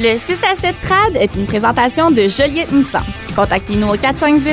Le 6 à 7 Trad est une présentation de Joliette Nissan. Contactez-nous au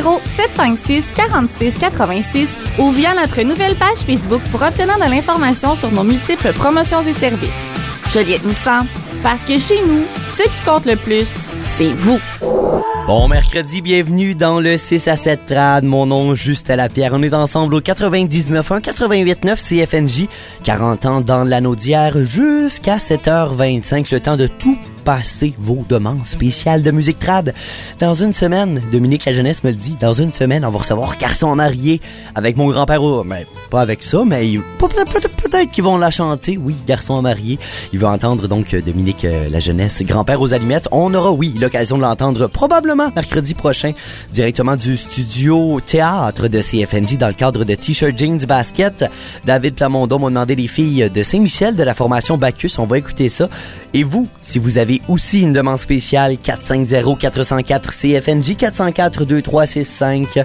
450-756-4686 ou via notre nouvelle page Facebook pour obtenir de l'information sur nos multiples promotions et services. Joliette Nissan, parce que chez nous, ce qui compte le plus, c'est vous. Bon mercredi, bienvenue dans le 6 à 7 Trad. Mon nom, Juste à la Pierre. On est ensemble au 99.1, 88.9 CFNJ. 40 ans dans l'anneau d'hier jusqu'à 7h25. Le temps de tout passer vos demandes spéciales de musique trad. Dans une semaine, Dominique La Jeunesse me le dit, dans une semaine, on va recevoir Garçon marié avec mon grand-père. Mais pas avec ça, mais peut-être qu'ils vont la chanter. Oui, Garçon marié. Il veut entendre donc Dominique La Jeunesse, grand-père aux allumettes. On aura, oui, l'occasion de l'entendre probablement mercredi prochain, directement du studio théâtre de CFNJ dans le cadre de T-shirt Jeans Basket. David Plamondon m'a demandé les filles de Saint-Michel de la formation Bacchus. On va écouter ça. Et vous, si vous avez aussi une demande spéciale, 450-404-CFNJ, 404-2365,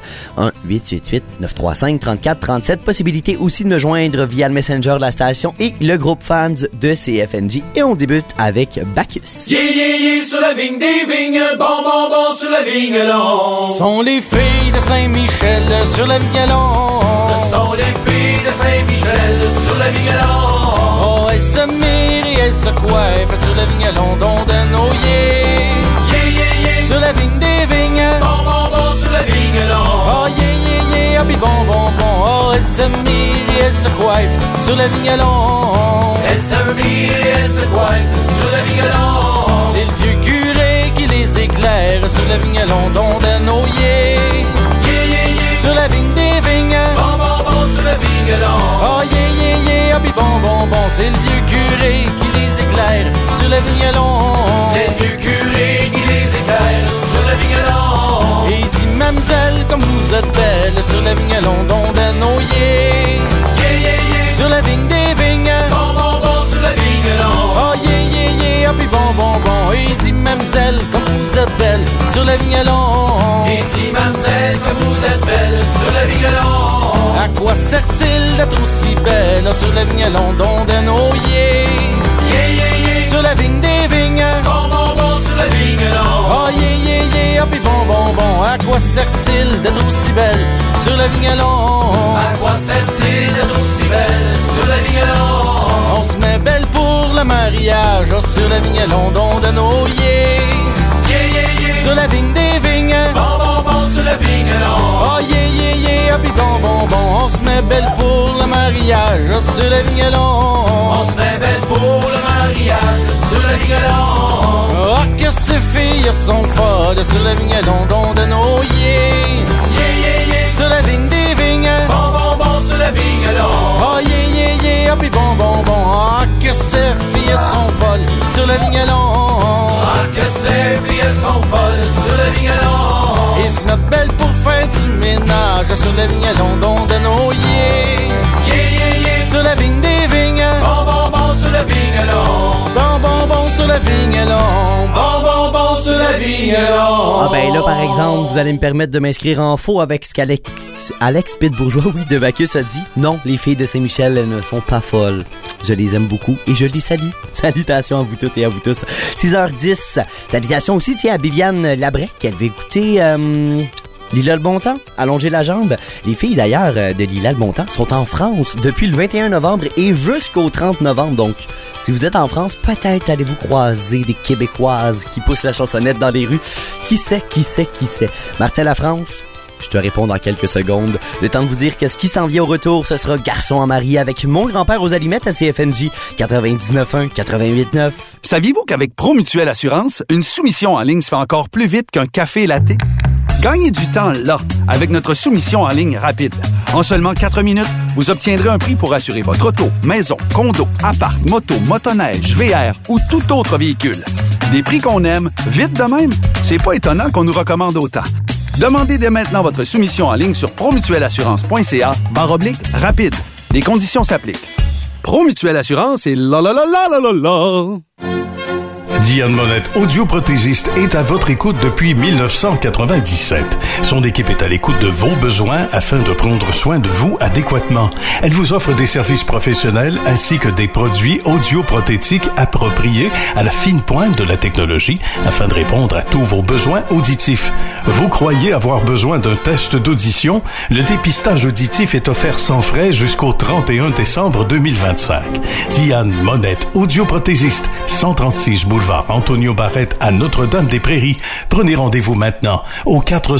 1-888-935-3437. Possibilité aussi de me joindre via le Messenger de la station et le groupe fans de CFNJ. Et on débute avec Bacchus. Yeah, yeah, yeah, sur la vigne des vignes, bon, bon, bon, sur la vigne longue. Sont les filles de Saint-Michel sur la vigne longue. Ce sont les filles de Saint-Michel sur la vigne longue. Oh, elles se mirent et elles se coiffent sur la vigne longue d'Onden, oh yeah. Yeah, yeah, yeah, sur la vigne des vignes. Bon, bon, bon, sur la vigne longue. Oh yeah, yeah, yeah, ah, puis bon, bon, bon. Oh, elles se mirent et elles se coiffent sur la vigne longue. Elles se mirent et elles se coiffent sur la vigne longue. C'est le vieux curé qui les éclaire sur la vigne longue d'Onden, oh yeah. Yeah, yeah, yeah, sur la vigne des vignes. Bon, bon, bon, sur la vigne longue. Oh yeah, yeah, yeah, ah, puis bon, bon, bon. C'est le vieux curé qui les éclaire sur la vigne longue. C'est le vieux curé qui les éclaire sur la vigne longue. Et il dit, mademoiselle, comme vous êtes belle sur la vigne longue d'Onden, oh yeah. Yeah, yeah, yeah, sur la vigne des vignes. Bon, bon, bon, sur la vigne longue. Oh yeah, yeah, yeah, ah, puis bon, bon, bon. Et il dit, mademoiselle, comme vous êtes belle sur la vigne longue. Et dit, mademoiselle, que vous êtes belle sur la vigne longue. À quoi sert-il d'être aussi belle sur la vigne longue d'Onden, oh yeah. Yeah, yeah, yeah, sur la vigne des vignes. Bon, bon, bon, sur la vigne longue. Oh yeah, yeah, yeah, ah, puis bon, bon, bon. À quoi sert-il d'être aussi belle sur la vigne longue? À quoi sert-il d'être aussi belle sur la vigne longue? On se met belle pour le mariage sur la vigne longue d'Onden, oh yeah. Yeah, yeah, yeah, sur la vigne des vignes. Bon, bon, bon, sur la vigne longue. Oh yeah, yeah, yeah, ah, puis bon, bon, bon. On se met belle pour le mariage sur la vigne longue. On se met belle pour le mariage sur la vigne longue. Oh, que ces filles sont folles sur la vigne longue d'Onden, oh yeah. Yeah, yeah, yeah, sur la vigne des vignes. Bon, bon, bon, sur la vigne longue. Oh yeah, yeah, yeah, ah, puis bon, bon, bon. Ah, que ces filles sont folles sur la vigne longue. Ah, que ces filles sont folles sur la vigne longue. Ils se mettent belles pour faire du ménage sur la vigne longue d'Onden, oh yeah. Yeah, yeah, yeah, sur la vigne des vignes. Bon, bon, bon, sur la vigne longue. Bon, bon, bon, sur la vigne longue. Bon, bon, bon, sur la vigne longue. Ah ben là, par exemple, vous allez me permettre de m'inscrire en faux avec ce qu'Alex Pitt-Bourgeois, oui, de Bacchus a dit. Non, les filles de Saint-Michel, elles ne sont pas folles. Je les aime beaucoup et je les salue. Salutations à vous toutes et à vous tous. 6h10. Salutations aussi, tiens, à Viviane Labrec, qui avait écouté... Lila le Bontemps, allonger la jambe. Les filles d'ailleurs de Lila le Bontemps sont en France depuis le 21 novembre et jusqu'au 30 novembre. Donc, si vous êtes en France, peut-être allez-vous croiser des Québécoises qui poussent la chansonnette dans les rues. Qui sait? Martin La France, je te réponds dans quelques secondes. Le temps de vous dire que ce qui s'en vient au retour, ce sera Garçon en marié avec mon grand-père aux allumettes à CFNJ 99.1, 88.9. Saviez-vous qu'avec Promutuelle Assurance, une soumission en ligne se fait encore plus vite qu'un café latte? Gagnez du temps là, avec notre soumission en ligne rapide. En seulement 4 minutes, vous obtiendrez un prix pour assurer votre auto, maison, condo, appart, moto, motoneige, VR ou tout autre véhicule. Des prix qu'on aime, vite de même, c'est pas étonnant qu'on nous recommande autant. Demandez dès maintenant votre soumission en ligne sur promutuelleassurance.ca/rapide. Les conditions s'appliquent. Promutuelle Assurance et la la la la la la la. Diane Monette, audioprothésiste, est à votre écoute depuis 1997. Son équipe est à l'écoute de vos besoins afin de prendre soin de vous adéquatement. Elle vous offre des services professionnels ainsi que des produits audioprothétiques appropriés à la fine pointe de la technologie afin de répondre à tous vos besoins auditifs. Vous croyez avoir besoin d'un test d'audition? Le dépistage auditif est offert sans frais jusqu'au 31 décembre 2025. Diane Monette, audioprothésiste, 136 boulevard Antonio Barrette à Notre-Dame-des-Prairies. Prenez rendez-vous maintenant au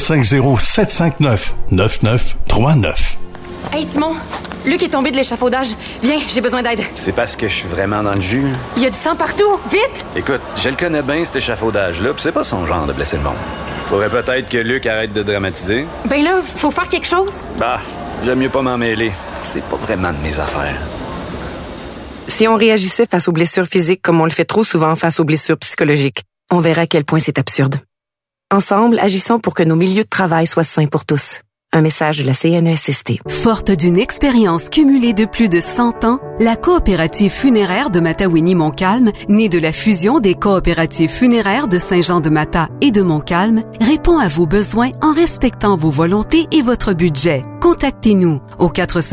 450-759-9939. Hey Simon, Luc est tombé de l'échafaudage. Viens, j'ai besoin d'aide. C'est parce que je suis vraiment dans le jus. Il y a du sang partout, vite! Écoute, je le connais bien, cet échafaudage-là, pis c'est pas son genre de blesser le monde. Faudrait peut-être que Luc arrête de dramatiser. Ben là, faut faire quelque chose. Bah, j'aime mieux pas m'en mêler. C'est pas vraiment de mes affaires. Si on réagissait face aux blessures physiques comme on le fait trop souvent face aux blessures psychologiques, on verrait à quel point c'est absurde. Ensemble, agissons pour que nos milieux de travail soient sains pour tous. Un message de la CNESST. Forte d'une expérience cumulée de plus de 100 ans, la coopérative funéraire de Matawini-Montcalm, née de la fusion des coopératives funéraires de Saint-Jean-de-Mata et de Montcalm, répond à vos besoins en respectant vos volontés et votre budget. Contactez-nous au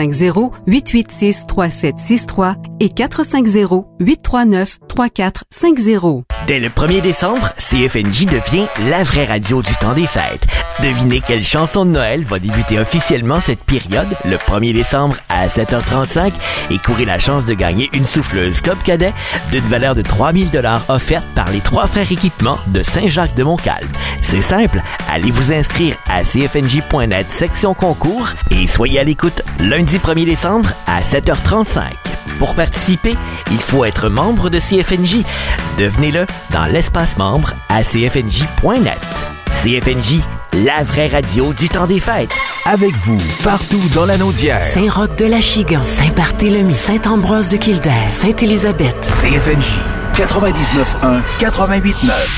450-886-3763 et 450-839-3450. Dès le 1er décembre, CFNJ devient la vraie radio du temps des fêtes. Devinez quelle chanson de Noël va débuter officiellement cette période le 1er décembre à 7h35 et courez la chance de gagner une souffleuse Club Cadet d'une valeur de 3 000 $ offerte par les 3 frères équipements de Saint-Jacques-de-Montcalm. C'est simple, allez vous inscrire à cfnj.net section concours et soyez à l'écoute lundi 1er décembre à 7h35. Pour participer, il faut être membre de CFNJ. Devenez-le dans l'espace membre à cfnj.net. CFNJ, la vraie radio du temps des fêtes. Avec vous, partout dans la Naudière. Saint-Roch-de-l'Achigan, Saint-Barthélemy, Saint-Ambroise-de-Kildare, Sainte-Élisabeth. CFNJ, 99.1, 88.9.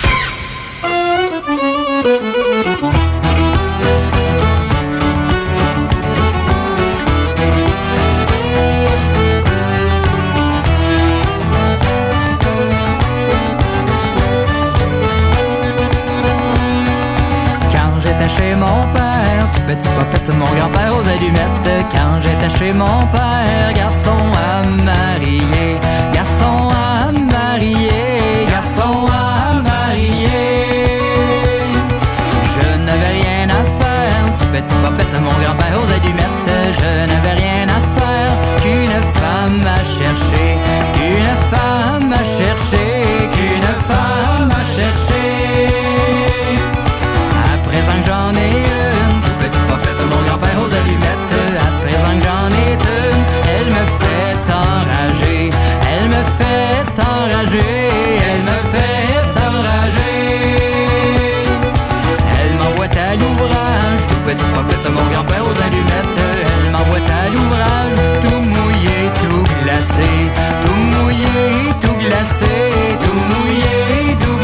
Chez mon père, tout petit popette, mon grand-père aux allumettes. Quand j'étais chez mon père, garçon à marier, garçon à marier, garçon à marier. Je n'avais rien à faire, tout petit popette, mon grand-père aux allumettes. Je n'avais rien à faire qu'une femme à chercher, qu'une femme à chercher, qu'une femme à chercher. J'en ai une, tout petit popette, mon grand-père aux allumettes. À présent que j'en ai deux, elle me fait enrager, elle me fait enrager, elle me fait enrager. Elle m'envoie à l'ouvrage, tout petit popette, mon grand-père aux allumettes. Elle m'envoie à l'ouvrage, tout mouillé, tout glacé, tout mouillé, tout glacé, tout mouillé, tout glacé.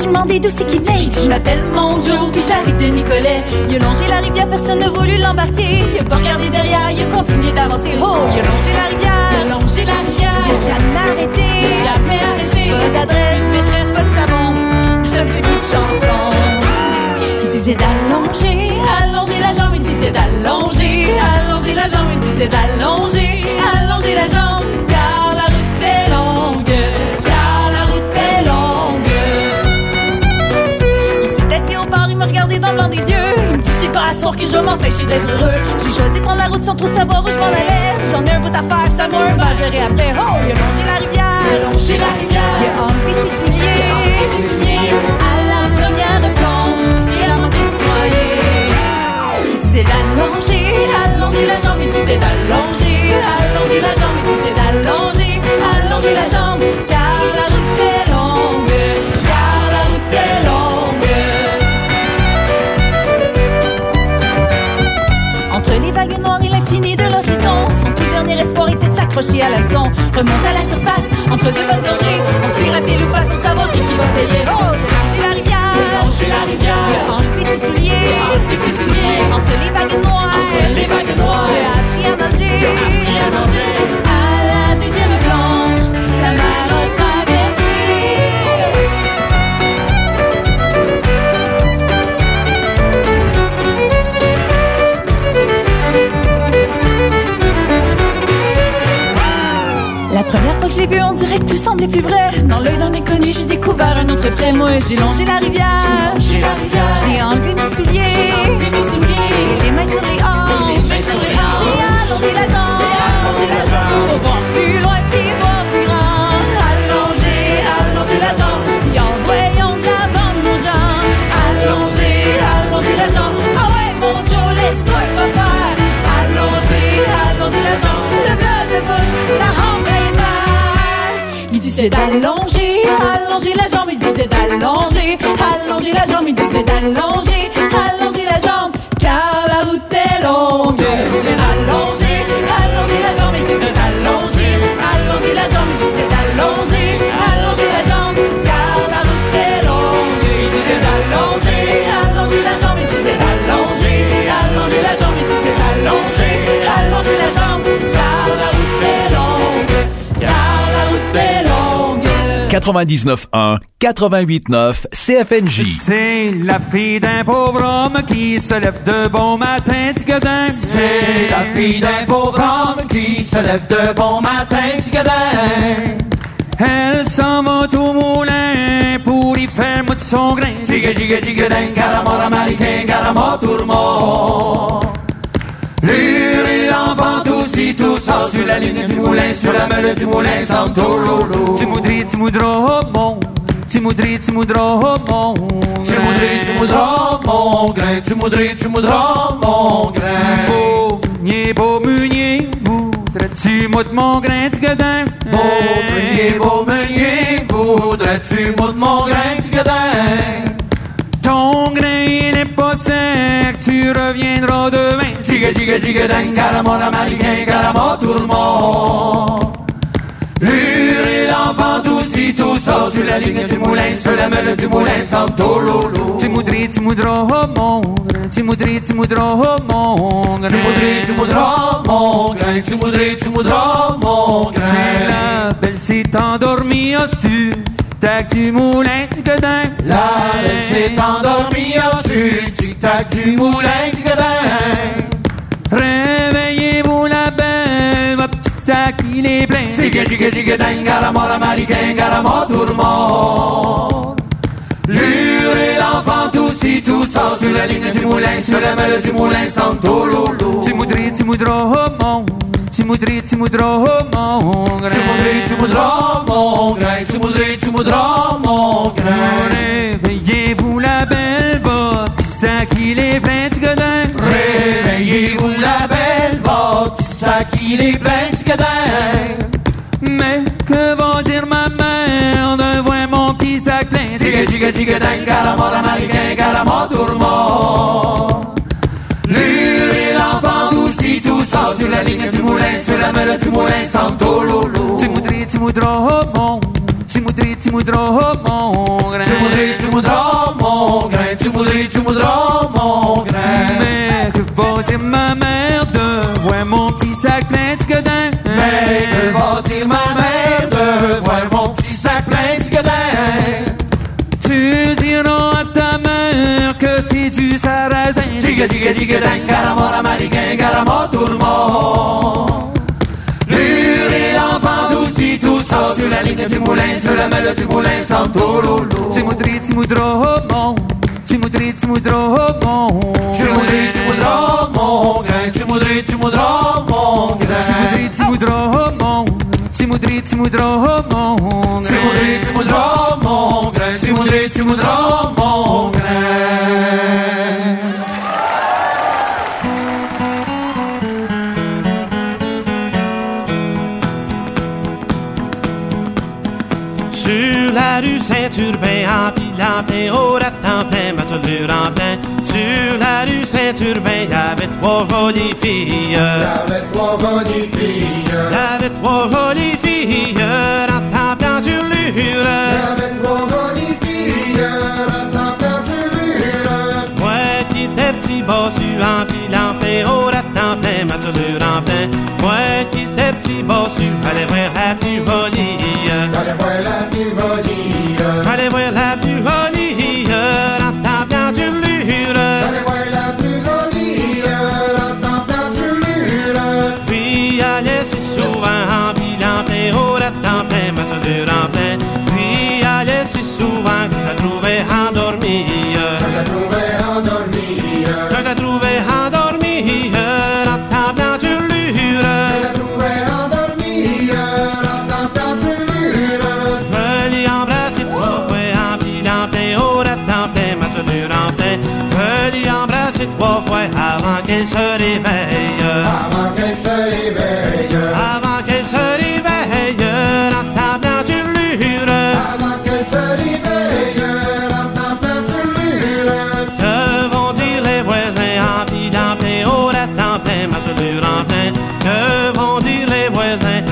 demandé d'où c'est qu'il venait. Il dit, je m'appelle mon Joe, puis j'arrive de Nicolet. Il a longé la rivière, personne n'a voulu l'embarquer. Il a pas regardé derrière, il a continué d'avancer. Oh, il a longé la rivière. Il a longé la rivière. Il a jamais arrêté. Il a jamais arrêté. Pas d'adresse, maîtresse, pas de savon. Juste un petit bout de chanson. Il disait d'allonger, allonger la jambe. Il disait d'allonger, allonger la jambe. Il disait d'allonger, allonger la jambe. Car la route est longue. Il m'a regardé dans le blanc des yeux. Il me dit c'est pas à soir que je vais m'empêcher d'être heureux. J'ai choisi de prendre la route sans trop savoir où je m'en allais. J'en ai un bout à faire, ça m'a un vent, je verrai après. Oh, il a longé la rivière. Il a longé la rivière. Il a enlevé ses souliers. Il a enlevé ses souliers. À la première plonge, il a monté du noyer. Il disait d'allonger, allonger la jambe. Il disait d'allonger, allonger la jambe. Il disait d'allonger, allonger la jambe. Car la route est longue. Car la route est longue. Entre les vagues noires et l'infini de l'horizon, son tout dernier espoir était de s'accrocher à l'hameçon. Remonte à la surface, entre deux bonnes gorgées, on tire à pile ou face pour savoir qui va payer. Oh, il a longé la rivière. Il a longé la rivière. Il a enlevé ses souliers. Il a enlevé ses souliers. Entre les vagues noires. Entre les vagues noires. Il a appris à nager. Il a appris à nager. À la deuxième planche, la mer a traversé. La première fois que je l'ai vu, on dirait que tout semblait plus vrai. Dans l'œil d'un inconnu, j'ai découvert un autre effet. Moi, j'ai longé la rivière. J'ai enlevé mes souliers. Et les mains sur les hanches. J'ai allongé la jambe. Pour voir plus loin, puis voir plus grand. Allonger la jambe. Puis en voyant de l'avant de nos jambes. Allonger la jambe. Ah ouais, mon Joe, laisse-toi pas faire. Allonger la jambe. Le bloc de bout, la rampe. Il disait d'allonger, allonger la jambe. Il disait d'allonger, allonger la jambe. Il disait d'allonger, allonger la jambe. Car la route est longue. Il disait d'allonger, allonger la jambe. Il disait d'allonger, allonger la jambe. Il disait d'allonger, allonger la jambe. Car la route est longue. Il disait d'allonger, allonger la jambe. Il disait d'allonger, allonger la jambe. Il disait d'allonger, allonger la jambe. Car la route est longue. Car la route est longue. 99.1, 88.9, CFNJ. C'est la fille d'un pauvre homme qui se lève de bon matin, tigadin. C'est la fille d'un pauvre homme qui se lève de bon matin, tigadin. Elle s'en va au moulin pour y faire moutre son grain. Tigadin, caramora maritain, caramora tout le monde. Lure et l'enfant tout sort sur la ligne du moulin, sur la meule du moulin, santo lolo. Tu moudras mon, tu moudras mon. Tu moudras mon grain, tu moudras mon grain. Beau meunier, voudrais-tu moudre mon grain, tigadin? Beau meunier, voudrais-tu moudre mon grain, tigadin? Ton grain n'est pas sec, tu reviendras demain. Tigadin, caramora américain, caramora tout le monde. Lure et l'enfant tout sort sur la ligne du moulin, sur la meule du moulin, santo lolo. Tu moudras mon, tu moudras mon grain. Tu moudras mon grain, tu moudras mon grain. Et la belle s'est endormie au-dessus tic-tac du moulin, tigadin. La belle s'est endormie au-dessus, tic-tac du moulin, tigadin. Réveillez-vous la belle, votre petit sac il est plein. Tigadin, caramora américain, caramora tout le monde. Lure et l'enfant tout sort sur la ligne du moulin, sur la meule du moulin, santo lolo. Tu moudras mon, tu moudras mon grain. Tu moudras mon grain, tu moudras mon grain. Réveillez-vous la belle, votre petit sac il est plein, tigadin. Réveillez-vous la belle, votre petit sac il est plein, tigadin. Mais que va dire ma mère de voir mon petit sac plein? Tigadin, caramora américain, caramora tout le monde. Lure et l'enfant tout sort sur la ligne du moulin, sur la meule du moulin, santo lolo. Tu moudras mon, tu tu moudras mon grain. Tu moudras mon grain, tu moudras mon grain. Mais que va dire ma mère de voir mon petit sac plein de godin? Mais que va dire ma mère de voir mon petit sac plein de godin? Tu diras à ta mère que c'est du sarrasin. Diga, diga, diga, dang, garamon, américain, garamon, tout le monde. Lure et l'enfant tout-ci, tout ça, sur la ligne du moulin, sur la mêle du moulin, sans tout loulou. Tu moudras mon, tu moudras mon. Tu moudras mon grain, tu moudras mon grain. Tu moudras mon, tu moudras mon. Tu moudras mon grain, tu moudras mon grain. Sur la rue Saint-Urbain, en pilant plein, au ratant plein, matulure en plein. Sur la rue Saint-Urbain, y'avait trois jolies filles. Y'avait trois jolies filles. Y'avait trois jolies filles, ratant plein turlure. Y'avait trois jolies filles, ratant plein turlure. Moi qui t'ai petit bossu, en pilant plein, au ratant plein, matulure en plein. Moi qui t'ai petit bossu, allez voir la plus jolie. Allez voir la plus jolie. Allez voir la plus jolie, ratant plein turlure. Allez voir la plus jolie, ratant plein turlure. Puis allez si souvent en bilan plein, au ratant plein, matulure en plein. Puis allez si souvent que je la trouvais endormie. Que je la trouvais endormie. Que je la trouvais endormie, ratant plein turlure. Que je la trouvais endormie, ratant plein turlure. Je l'ai embrassé trois fois en bilan plein, au ratant plein, matulure en plein. Je l'ai embrassé trois fois avant qu'elle se réveille. Avant qu'elle se réveille. Avant qu'elle se réveille, ratant plein turlure. Avant qu'elle se réveille, ratant plein turlure. Que vont dire les voisins en bilan plein, au ratant plein, matulure en plein? Que vont dire les voisins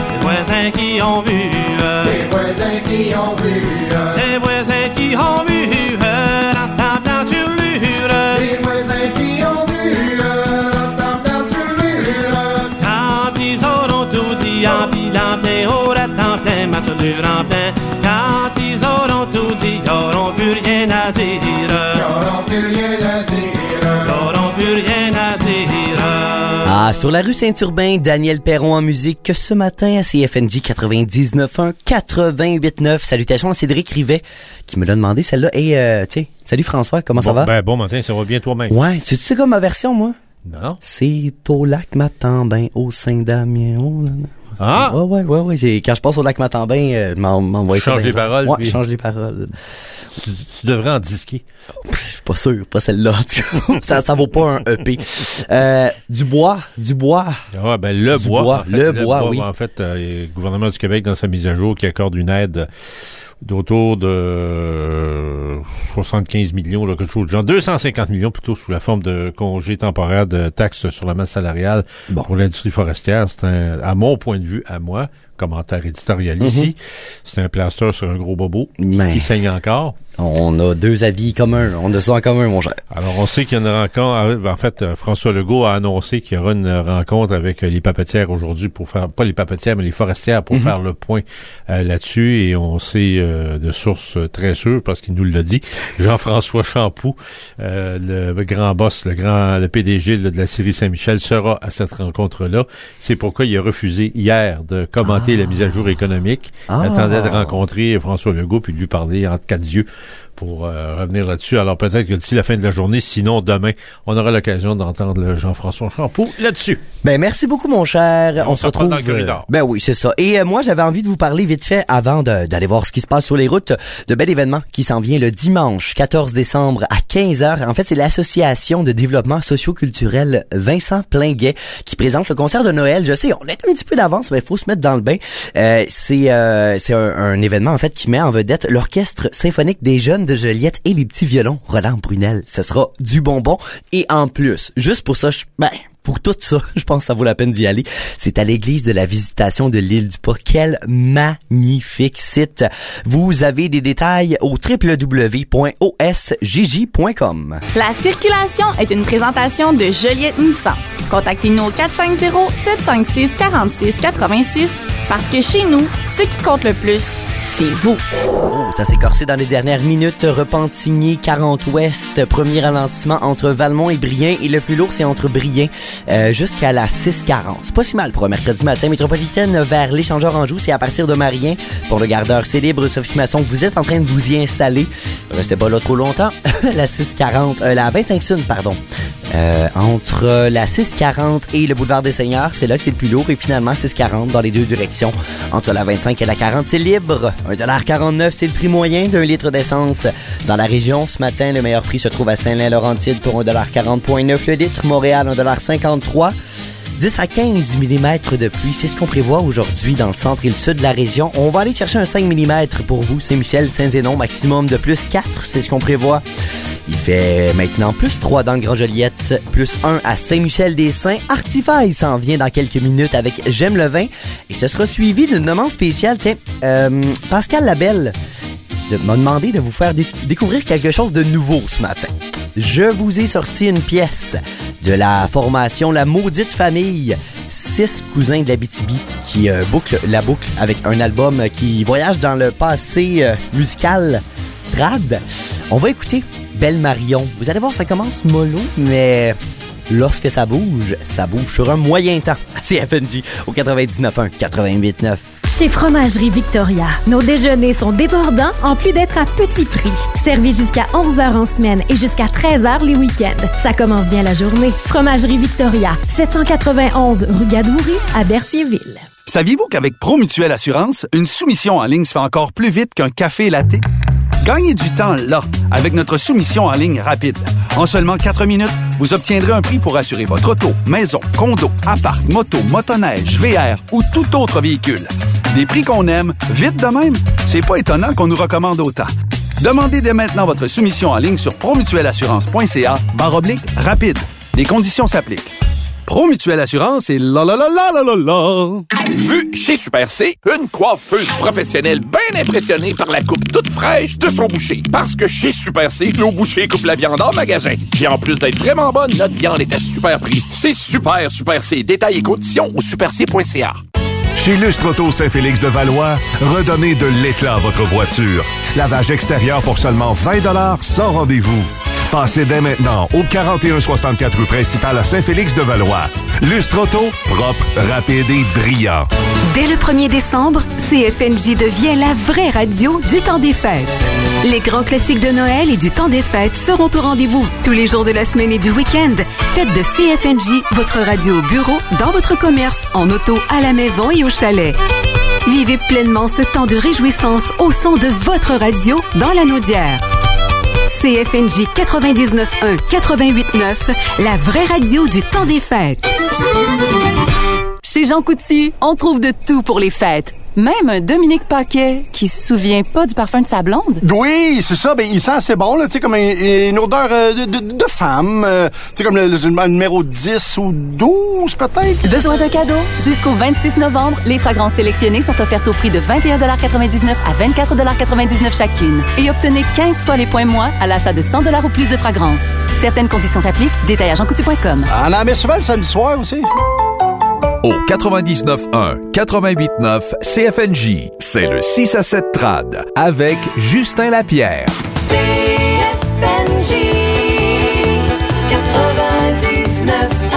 qui ont vu? Les voisins qui ont vu. Les voisins qui ont vu, ratant plein turlure. Les voisins qui ont vu, ratant plein turlure. Quand ils auront tout dit en bilan plein, au ratant plein, matulure en plein. Quand ils auront tout dit, ils n'auront plus rien à dire. Ils n'auront plus rien à dire. Ils n'auront plus rien à dire. Ah, sur la rue Saint-Urbain, Daniel Perron en musique ce matin à CFNJ 99.1 88.9. Salutations à Cédric Rivet qui me l'a demandé celle-là. Et tu sais, salut François, comment ça va? Ben bon matin, ça va bien toi-même. Ouais, tu sais comme ma version moi? Non. C'est au lac Matambin, au Saint-Damien. Oh, là, là. Ah! Ouais. Quand je passe au lac Matambin, je m'envoie ça. Change les paroles. Ouais, puis... je change les paroles. Tu devrais en disquer. Je suis pas sûr, pas celle-là. ça vaut pas un EP. Du bois. Ah, ben le bois. Le bois, oui. En fait, le gouvernement du Québec, dans sa mise à jour, qui accorde une aide d'autour de 75 millions, là, quelque chose de genre 250 millions plutôt sous la forme de congé temporaire de taxes sur la masse salariale pour l'industrie forestière. C'est à mon point de vue, à moi, commentaire éditorial ici, c'est un plaster sur un gros bobo qui saigne encore. On a deux avis communs. On a ça en commun, mon cher. Alors, on sait qu'il y a une rencontre. En fait, François Legault a annoncé qu'il y aura une rencontre avec les papetières aujourd'hui pour faire, pas les papetières, mais les forestières pour faire le point là-dessus. Et on sait de sources très sûres, parce qu'il nous l'a dit, Jean-François Champoux, le grand boss, le PDG de la Scierie Saint-Michel, sera à cette rencontre-là. C'est pourquoi il a refusé hier de commenter la mise à jour économique. Il attendait de rencontrer François Legault puis de lui parler entre quatre yeux pour revenir là-dessus. Alors peut-être que d'ici la fin de la journée, sinon demain, on aura l'occasion d'entendre le Jean-François Champoux là-dessus. Ben merci beaucoup mon cher. On se retrouve. Dans le corridor. Ben oui, c'est ça. Et moi, j'avais envie de vous parler vite fait avant d'aller voir ce qui se passe sur les routes de bel événement qui s'en vient le dimanche 14 décembre à 15h. En fait, c'est l'association de développement socio-culturel Vincent Plinguet qui présente le concert de Noël. Je sais, on est un petit peu d'avance, mais il faut se mettre dans le bain. C'est un événement en fait qui met en vedette l'orchestre symphonique des jeunes de Joliette et les petits violons Roland Brunel. Ce sera du bonbon. Et en plus, juste pour ça, pour tout ça, je pense que ça vaut la peine d'y aller. C'est à l'église de la Visitation de l'Île du Pas. Quel magnifique site. Vous avez des détails au www.osjj.com. La circulation est une présentation de Joliette Nissan. Contactez-nous au 450-756-4686 parce que chez nous, ce qui compte le plus, c'est vous. Oh, ça s'est corsé dans les dernières minutes. Repentigny, 40 Ouest, premier ralentissement entre Valmont et Brien. Et le plus lourd, c'est entre Brien jusqu'à la 640. C'est pas si mal pour un mercredi matin. Métropolitaine vers l'échangeur Anjou, c'est à partir de Marien. Pour le gardeur, c'est libre. Sophie Masson, vous êtes en train de vous y installer. Restez pas là trop longtemps. La 640, la 25 Sud, pardon. Entre la 640 et le boulevard des Seigneurs, c'est là que c'est le plus lourd. Et finalement, 640 dans les deux directions. Entre la 25 et la 40, c'est libre. 1,49 $, c'est le prix moyen d'un litre d'essence. Dans la région, ce matin, le meilleur prix se trouve à Saint-Laurentide pour 1,40,9 $. Le litre. Montréal, 1,53 $. 10 à 15 mm de pluie, c'est ce qu'on prévoit aujourd'hui dans le centre et le sud de la région. On va aller chercher un 5 mm pour vous, Saint-Michel, Saint-Zénon, maximum de plus 4, c'est ce qu'on prévoit. Il fait maintenant plus 3 dans le Grand Joliette, plus 1 à Saint-Michel-des-Saints. Artifaille s'en vient dans quelques minutes avec J'aime le vin. Et ce sera suivi d'une demande spéciale. Tiens, Pascal Labelle m'a demandé de vous faire découvrir quelque chose de nouveau ce matin. Je vous ai sorti une pièce de la formation La Maudite Famille. 6 cousins de l'Abitibi qui bouclent la boucle avec un album qui voyage dans le passé musical trad. On va écouter Belle Marion. Vous allez voir, ça commence mollo, mais lorsque ça bouge sur un moyen temps. C'est FNJ au 99.1, 88.9. Chez Fromagerie Victoria, nos déjeuners sont débordants en plus d'être à petit prix. Servis jusqu'à 11h en semaine et jusqu'à 13h les week-ends. Ça commence bien la journée. Fromagerie Victoria, 791 rue Gadoury à Berthierville. Saviez-vous qu'avec Promutuelle Assurance, une soumission en ligne se fait encore plus vite qu'un café latte? Gagnez du temps là, avec notre soumission en ligne rapide. En seulement 4 minutes, vous obtiendrez un prix pour assurer votre auto, maison, condo, appart, moto, motoneige, VR ou tout autre véhicule. Des prix qu'on aime, vite de même, c'est pas étonnant qu'on nous recommande autant. Demandez dès maintenant votre soumission en ligne sur promutuelleassurance.ca/rapide. Les conditions s'appliquent. Promutuelle Assurance et la. Vu chez Super C, une coiffeuse professionnelle bien impressionnée par la coupe toute fraîche de son boucher. Parce que chez Super C, nos bouchers coupent la viande en magasin. Puis en plus d'être vraiment bonne, notre viande est à super prix. C'est super Super C. Détails et conditions au superc.ca. Chez Lustre Auto Saint-Félix-de-Valois, redonnez de l'éclat à votre voiture. Lavage extérieur pour seulement 20 $ sans rendez-vous. Passez dès maintenant au 4164 rue principale à Saint-Félix-de-Valois. Lustre Auto, propre, rapide et brillant. Dès le 1er décembre, CFNJ devient la vraie radio du temps des fêtes. Les grands classiques de Noël et du temps des fêtes seront au rendez-vous tous les jours de la semaine et du week-end. Faites de CFNJ votre radio au bureau, dans votre commerce, en auto, à la maison et au chalet. Vivez pleinement ce temps de réjouissance au son de votre radio dans la Naudière. CFNJ 99.1, 88.9, la vraie radio du temps des fêtes. Chez Jean Coutu, on trouve de tout pour les fêtes. Même un Dominique Paquet qui se souvient pas du parfum de sa blonde. Oui, c'est ça. Ben, il sent assez bon, là, tu sais, comme une odeur de femme. Tu sais, comme le numéro 10 ou 12, peut-être. Besoin d'un cadeau? Jusqu'au 26 novembre, les fragrances sélectionnées sont offertes au prix de 21,99 à 24,99 chacune. Et obtenez 15 fois les points moins à l'achat de 100 $ ou plus de fragrances. Certaines conditions s'appliquent. Détails à jeancoutu.com. On en met souvent le samedi soir aussi. Au 99.1, 88.9 CFNJ, c'est le 6 à 7 trad avec Justin Lapierre. CFNJ 99.1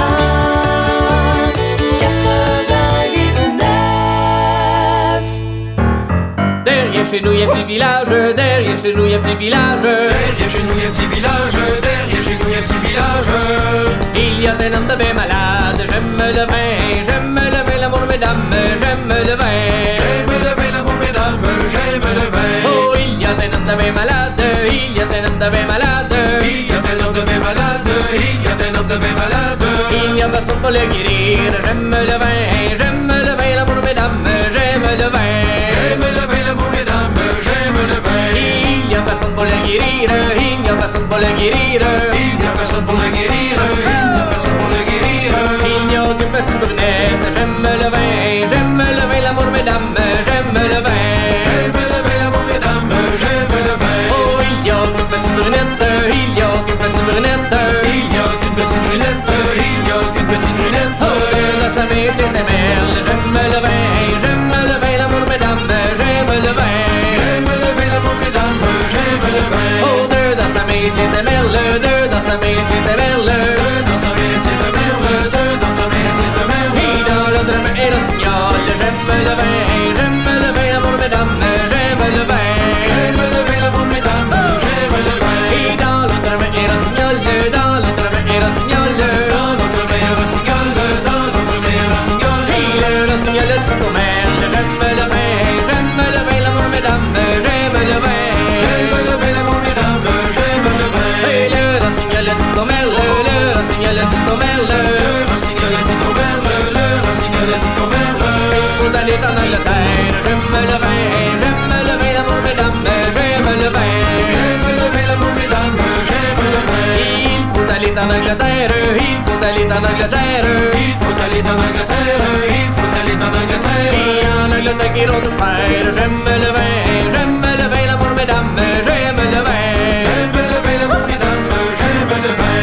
88.9. Derrière chez nous, il y a un petit village. Derrière chez nous, il y a un petit village. Derrière chez nous, il y a un petit village. Derrière chez nous, il y a un petit village. Il y a un homme de bien malade. J'aime le vin, l'amour, mesdames. J'aime le vin. J'aime le vin, l'amour, mesdames. J'aime le vin. Oh, il y a un homme de bien malade. Il y a un homme de bien malade. Il y a un homme de bien malade. Il y a un homme de bien malade. Il n'y a personne pour le guérir. J'aime le vin, l'amour, mesdames. J'aime le vin. J'aime le vin, l'amour, mesdames. J'aime le vin. Il n'y a personne pour le guérir. le guérir. Il n'y a personne pour le guérir. Il n'y a personne pour le guérir. Il n'y a qu'une petite brunette. J'aime le vin, l'amour, mesdames. J'aime le vin. J'aime le vin, l'amour, mesdames. J'aime le vin. Oh, il n'y a qu'une petite brunette. Il n'y a qu'une petite brunette. Il n'y a qu'une petite brunette. Il n'y a qu'une petite brunette. Oh, dans sa main, c'est des merles. J'aime le vin, l'amour, mesdames. J'aime le vin. J'aime le vin, l'amour, mesdames. J'aime le vin. Oh, deux dans sa main, c'est des merles. Deux dans sa main, c'est des merles. Deux dans sa main, c'est des merles. Deux dans sa main, c'est des merles. Et dans l'autre main, est le signal. J'aime le vin, l'amour, mesdames. J'aime le vin. J'aime le vin, l'amour, mesdames. J'aime le vin. Et dans l'autre main, est le signal. Dans l'autre main, est le signal. Dans l'autre main, est le signal. Dans l'autre main, est le signal. Et le signal de Ticomerle. J'aime le vin, l'amour, mesdames. J'aime le vin. J'aime le vin, l'amour, mesdames. J'aime le vin. Et le signal de Ticomerle. Le signal de Ticomerle. Le signal de Ticomerle. Le signal de Ticomerle. Il faut aller en Angleterre. J'aime le vin, l'amour, mesdames. J'aime le vin. J'aime le vin, l'amour, mesdames. J'aime le vin. Il faut aller en Angleterre. Il faut aller en Angleterre. Il faut aller en Angleterre. Il faut aller en Angleterre. Et en Angleterre qu'ils vont nous faire. J'aime le vin, l'amour, mesdames. J'aime le vin. J'aime le vin, l'amour, mesdames. J'aime le vin.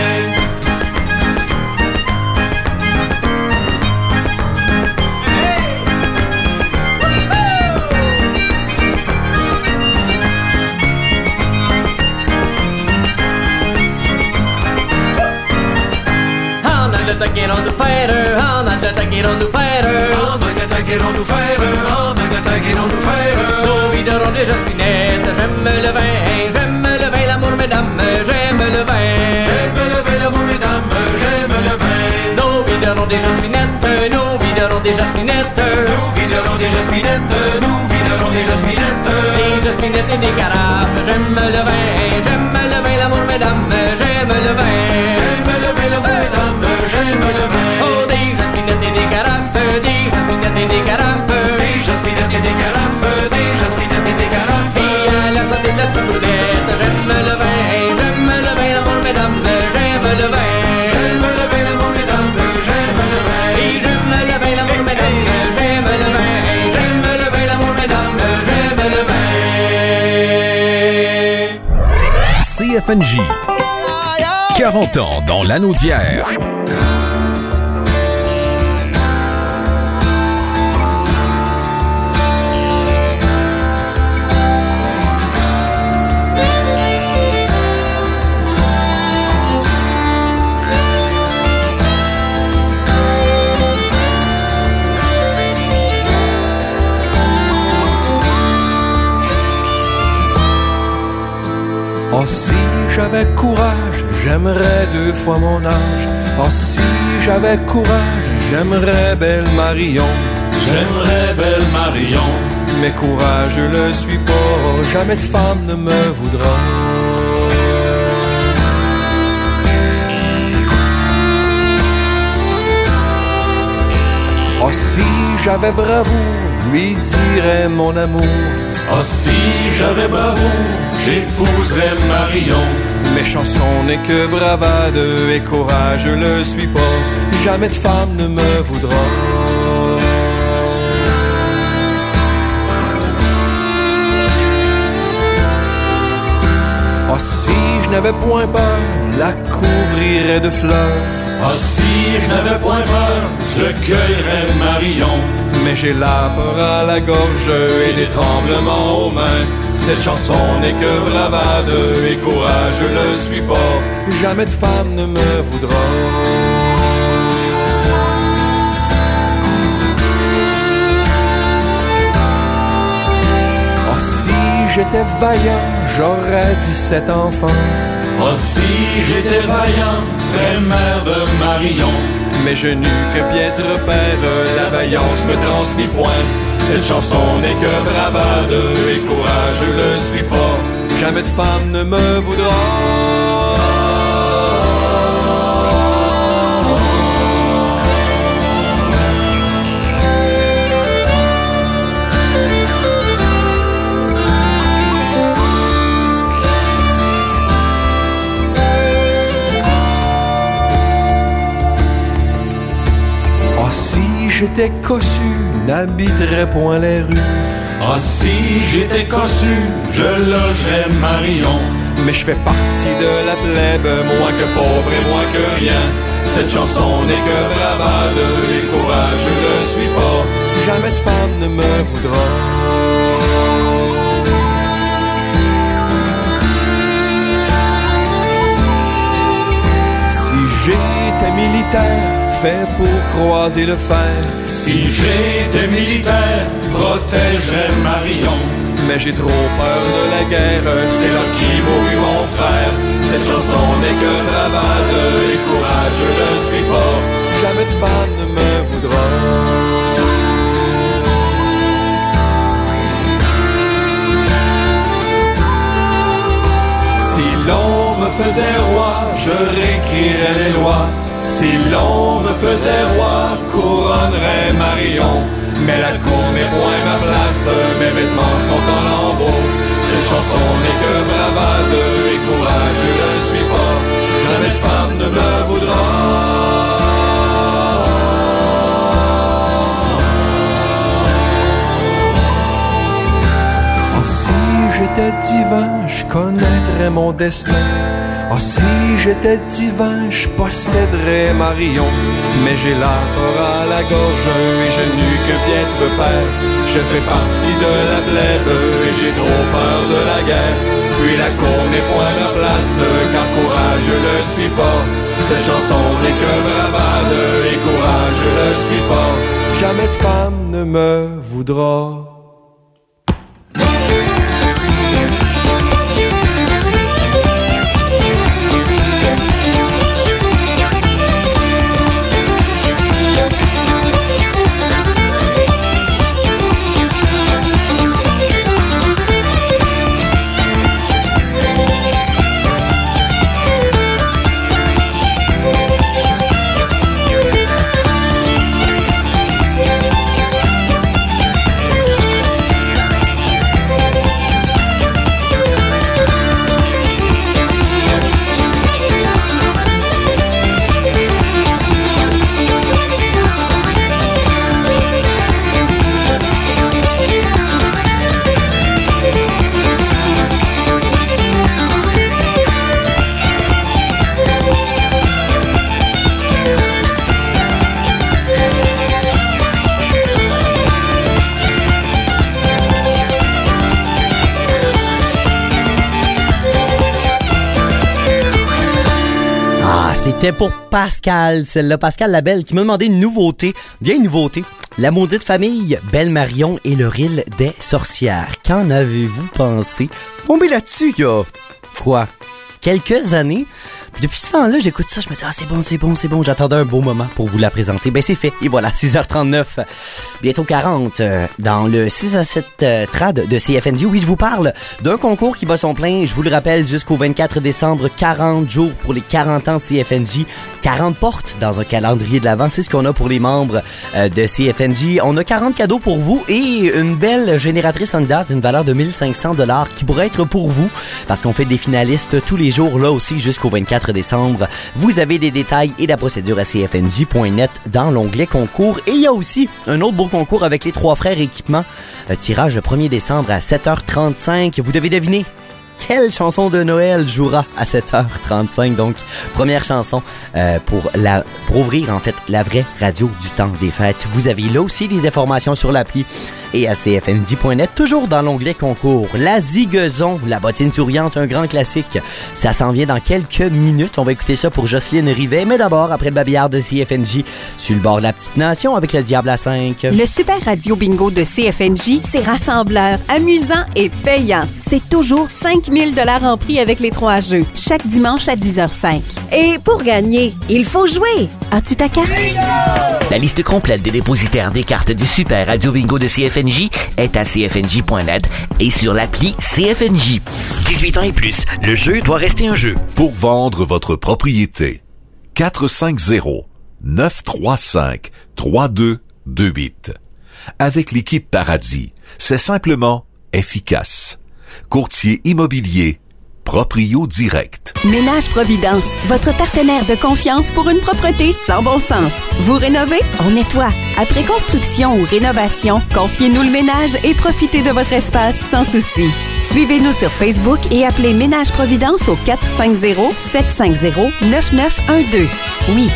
En Angleterre qu'ils vont nous faire. En Angleterre qu'ils vont nous faire. En Angleterre qu'ils vont nous faire. En Angleterre qu'ils vont nous faire. Nos vies de ronde et jaspinette. J'aime le vin, l'amour, mesdames. J'aime le vin. J'aime le vin, l'amour, mesdames. J'aime le vin. Nos vies de ronde et jaspinette. Nos vies de ronde et jaspinette. Nous viderons des jasminettes. Nous viderons des jasminettes. Des jaspinettes et des carafes. J'aime le vin, l'amour, mesdames. J'aime le vin. J'aime le vin, l'amour, mesdames. J'aime le vin. Oh, des jaspinettes et des carafes. Des jaspinettes et des carafes. Des jasminettes et des carafes. Des jasminettes et des carafes. Et à la santé de la petite brunette. J'aime le vin, l'amour, mesdames. J'aime le vin. J'aime le vin, l'amour, mesdames. J'aime le vin. Et j'aime le vin, l'amour, mesdames. J'aime le vin. J'aime le vin, l'amour, mesdames. J'aime le vin. CFNJ. 40 ans dans l'anneau d'hier. Oh, si j'avais courage, j'aimerais 2 fois mon âge. Oh, si j'avais courage, j'aimerais belle Marion. J'aimerais belle Marion. Mais courage, je le suis pas, jamais de femme ne me voudra. Oh, si j'avais bravoure, lui dirais mon amour. Oh, si j'avais bravoure, j'épousais Marion. Mes chansons n'est que bravade et courage, je le suis pas, jamais de femme ne me voudra. Oh, si je n'avais point peur, la couvrirais de fleurs. Oh, si je n'avais point peur, je cueillerais Marion. Mais j'ai la peur à la gorge et des tremblements aux mains. Cette chanson n'est que bravade et courage, je le suis pas, jamais de femme ne me voudra. Oh, si j'étais vaillant, j'aurais 17 enfants. Oh, si j'étais vaillant, vraie mère de Marion. Mais je n'eus que piètre père, la vaillance me transmit point. Cette chanson n'est que bravade et courage, je le suis pas, jamais de femme ne me voudra. j'étais cossu, n'habiterais point les rues. Ah, si j'étais cossu, je logerais Marion. Mais je fais partie de la plèbe, moins que pauvre et moins que rien. Cette chanson n'est que bravade, et courage je ne suis pas. Jamais de femme ne me voudra. Si j'étais militaire, fait pour croiser le fer. Si j'étais militaire, protégerais Marion. Mais j'ai trop peur de la guerre, c'est là qui mourut mon frère. Cette chanson n'est que bravade, et courage je ne suis pas. Jamais de femme ne me voudra. Si l'on me faisait roi, je réécrirais les lois. Si l'on me faisait roi, couronnerait Marion. Mais la cour n'est point ma place, mes vêtements sont en lambeaux. Cette chanson n'est que bravade, et courage je ne suis pas. Jamais de femme ne me voudra. Oh, si j'étais divin, je connaîtrais mon destin. Oh, si j'étais divin, je posséderais Marion. Mais j'ai la peur à la gorge et je n'eus que piètre père. Je fais partie de la plèbe et j'ai trop peur de la guerre. Puis la cour n'est point ma place, car courage je ne suis pas. Cette chanson n'est que bravade et courage je ne suis pas. Jamais de femme ne me voudra. C'était pour Pascal, celle-là, Pascal Labelle, qui m'a demandé une nouveauté, vieille nouveauté, La maudite famille, Belle Marion et le ril des sorcières. Qu'en avez-vous pensé? Bon, mais là-dessus, il y a quoi? Quelques années. Puis depuis ce temps-là, j'écoute ça, je me dis, ah, c'est bon, j'attendais un beau moment pour vous la présenter. Ben, c'est fait. Et voilà, 6h39, bientôt 40, dans le 6 à 7 trad de CFNJ. Oui, je vous parle d'un concours qui bat son plein, je vous le rappelle, jusqu'au 24 décembre, 40 jours pour les 40 ans de CFNJ. 40 portes dans un calendrier de l'Avent, c'est ce qu'on a pour les membres de CFNJ. On a 40 cadeaux pour vous et une belle génératrice Honda d'une valeur de 1500 $ qui pourrait être pour vous, parce qu'on fait des finalistes tous les jours, là aussi, jusqu'au 24 décembre. Vous avez des détails et la procédure à cfnj.net dans l'onglet concours. Et il y a aussi un autre beau concours avec les trois frères équipements. Tirage le 1er décembre à 7h35. Vous devez deviner quelle chanson de Noël jouera à 7h35. Donc, première chanson pour ouvrir, en fait, la vraie radio du temps des fêtes. Vous avez là aussi des informations sur l'appli et à cfnj.net, toujours dans l'onglet concours. La Ziguezon, la bottine souriante, un grand classique. Ça s'en vient dans quelques minutes. On va écouter ça pour Jocelyne Rivet. Mais d'abord, après le babillard de CFNJ, sur le bord de la petite nation avec le Diable à 5. Le Super Radio Bingo de CFNJ, c'est rassembleur, amusant et payant. C'est toujours 5 000 $ en prix avec les 3 jeux, chaque dimanche à 10h05. Et pour gagner, il faut jouer. As-tu ta carte? La liste complète des dépositaires des cartes du Super Radio Bingo de CFNJ est à cfnj.net et sur l'appli CFNJ. 18 ans et plus, le jeu doit rester un jeu. Pour vendre votre propriété, 450-935-3228. Avec l'équipe Paradis, c'est simplement efficace. Courtier immobilier Proprio Direct. Ménage Providence, votre partenaire de confiance pour une propreté sans bon sens. Vous rénovez? On nettoie. Après construction ou rénovation, confiez-nous le ménage et profitez de votre espace sans souci. Suivez-nous sur Facebook et appelez Ménage Providence au 450-750-9912. Oui,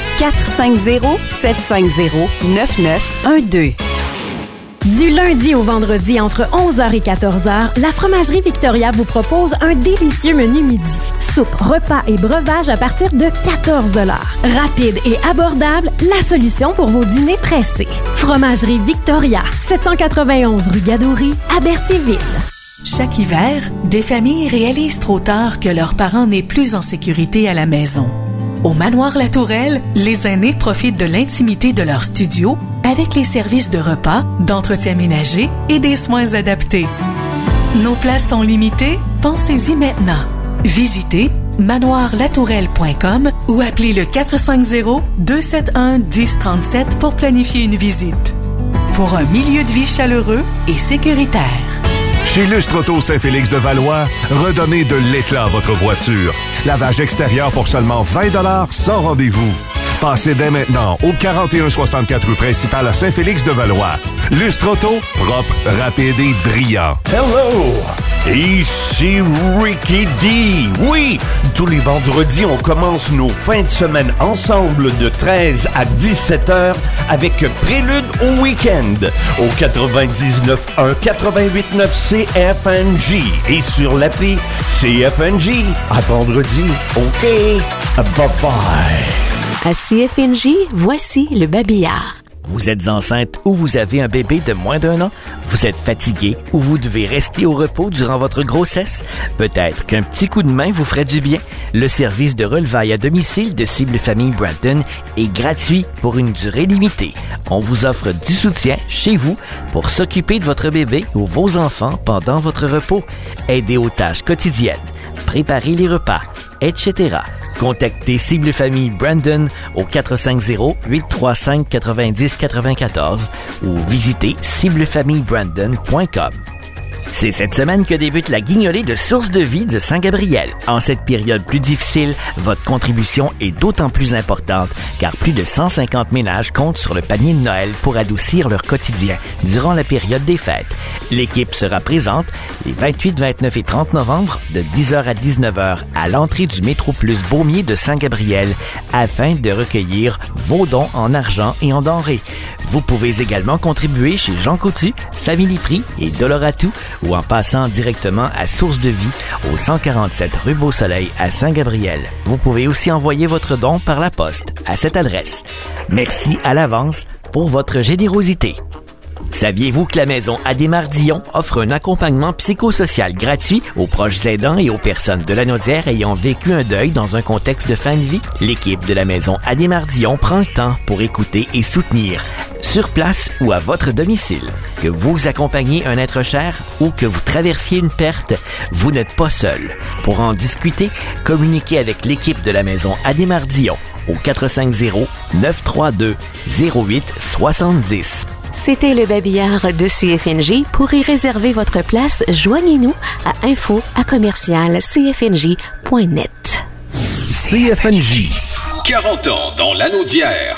450-750-9912. Du lundi au vendredi, entre 11h et 14h, la Fromagerie Victoria vous propose un délicieux menu midi. Soupe, repas et breuvage à partir de 14 $. Rapide et abordable, la solution pour vos dîners pressés. Fromagerie Victoria, 791 rue Gadouri, à Berthierville. Chaque hiver, des familles réalisent trop tard que leurs parents n'est plus en sécurité à la maison. Au Manoir La Tourelle, les aînés profitent de l'intimité de leur studio avec les services de repas, d'entretien ménager et des soins adaptés. Nos places sont limitées, pensez-y maintenant. Visitez manoirlatourelle.com ou appelez le 450-271-1037 pour planifier une visite. Pour un milieu de vie chaleureux et sécuritaire. Chez Lustre Auto Saint-Félix de Valois, redonnez de l'éclat à votre voiture. Lavage extérieur pour seulement 20 $ sans rendez-vous. Passez dès maintenant au 4164 rue principale à Saint-Félix de Valois. Lustre Auto, propre, rapide et brillant. Hello! Ici Ricky D. Oui, tous les vendredis, on commence nos fins de semaine ensemble de 13 à 17 heures avec Prélude au week-end au 99.1 88.9 CFNJ et sur l'appli CFNJ. À vendredi, OK? Bye-bye. À CFNJ, voici le babillard. Vous êtes enceinte ou vous avez un bébé de moins d'1 an? Vous êtes fatigué ou vous devez rester au repos durant votre grossesse? Peut-être qu'un petit coup de main vous ferait du bien. Le service de relevailles à domicile de Cible Famille Brandon est gratuit pour une durée limitée. On vous offre du soutien chez vous pour s'occuper de votre bébé ou vos enfants pendant votre repos. Aider aux tâches quotidiennes, préparer les repas, etc. Contactez Cible Famille Brandon au 450-835-9094 ou visitez ciblefamillebrandon.com. C'est cette semaine que débute la guignolée de Source de vie de Saint-Gabriel. En cette période plus difficile, votre contribution est d'autant plus importante car plus de 150 ménages comptent sur le panier de Noël pour adoucir leur quotidien durant la période des fêtes. L'équipe sera présente les 28, 29 et 30 novembre de 10h à 19h à l'entrée du métro plus Beaumier de Saint-Gabriel afin de recueillir vos dons en argent et en denrées. Vous pouvez également contribuer chez Jean Coutu, Family Prix et Doloratou ou en passant directement à Source de vie au 147 rue Beau-Soleil à Saint-Gabriel. Vous pouvez aussi envoyer votre don par la poste à cette adresse. Merci à l'avance pour votre générosité. Saviez-vous que la maison Adémar-Dion offre un accompagnement psychosocial gratuit aux proches aidants et aux personnes de Lanaudière ayant vécu un deuil dans un contexte de fin de vie? L'équipe de la maison Adémar-Dion prend le temps pour écouter et soutenir, sur place ou à votre domicile. Que vous accompagniez un être cher ou que vous traversiez une perte, vous n'êtes pas seul. Pour en discuter, communiquez avec l'équipe de la maison Adémar-Dion au 450-932-0870. C'était le babillard de CFNJ. Pour y réserver votre place, joignez-nous à info@cfnj.net. CFNJ. 40 ans dans Lanaudière.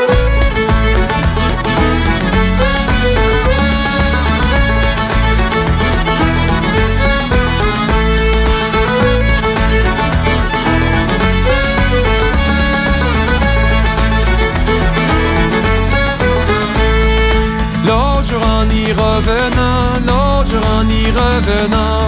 L'autre jour en y revenant,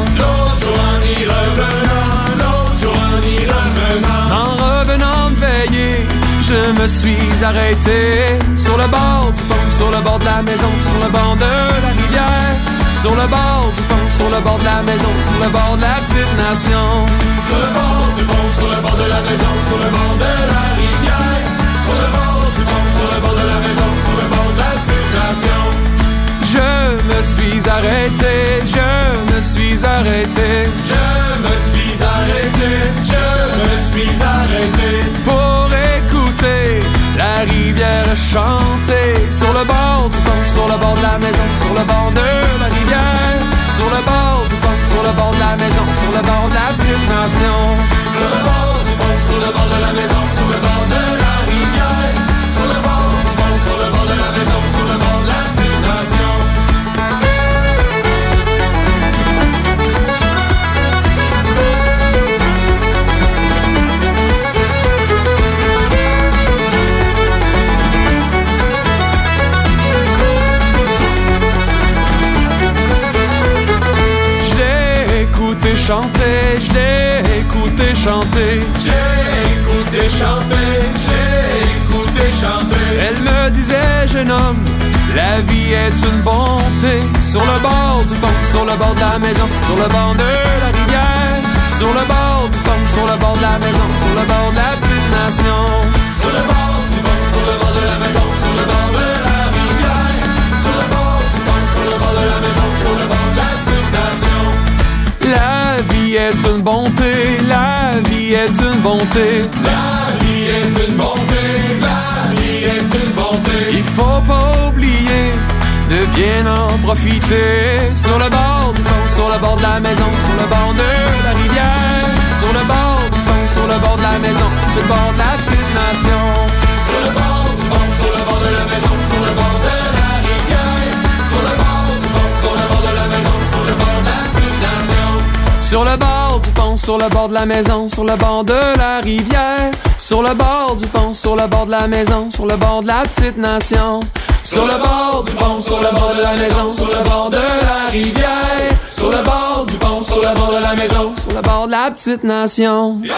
en revenant de veiller, je me suis arrêté sur le bord du pont, sur le bord de la maison, sur le bord de la rivière, sur le bord du pont, sur le bord de la maison, sur le bord de la petite nation, sur le bord du pont, sur le bord de la maison, sur le bord de la rivière, sur le bord du pont, sur le bord de la maison, sur le bord de la petite nation. Je me suis arrêté, je me suis arrêté, je me suis arrêté, je me suis arrêté pour écouter la rivière chanter sur le bord du pont, sur le bord de la maison, sur le bord de la rivière, sur le bord du pont, sur le bord de la maison, sur le bord de la petite nation. chanter, je l'ai écouté chanter. J'ai écouté chanter, j'ai écouté chanter. Elle me disait, jeune homme, la vie est une bonté. Sur le bord du pont, sur le bord de la maison, sur le bord de la rivière. Sur le bord du pont, sur le bord de la maison, sur le bord de la petite nation. Sur le bord du pont, sur le bord de la maison, sur le bord de la rivière. Sur le bord du pont, sur le bord de la maison, sur le bord de la petite nation. La vie est une bonté, la vie est une bonté. La vie est une bonté, la vie est une bonté. Il faut pas oublier de bien en profiter. Sur le bord du pont, sur le bord de la maison, sur le bord de la rivière. Sur le bord du pont, sur le bord de la maison, sur le bord de la petite nation. Sur le bord du pont, sur le bord de la maison, sur le bord de la rivière. Sur le bord du pont, sur le bord de la maison, sur le bord de la petite nation. Sur le bord du pont, sur le bord de la maison, sur le bord de la rivière. Sur le bord du pont, sur le bord de la maison, sur le bord de la petite nation. Sur le bord du pont, sur le bord de la maison, sur le bord de la rivière. Sur le bord du pont, sur le bord de la maison, sur le bord de la petite nation. Yeah!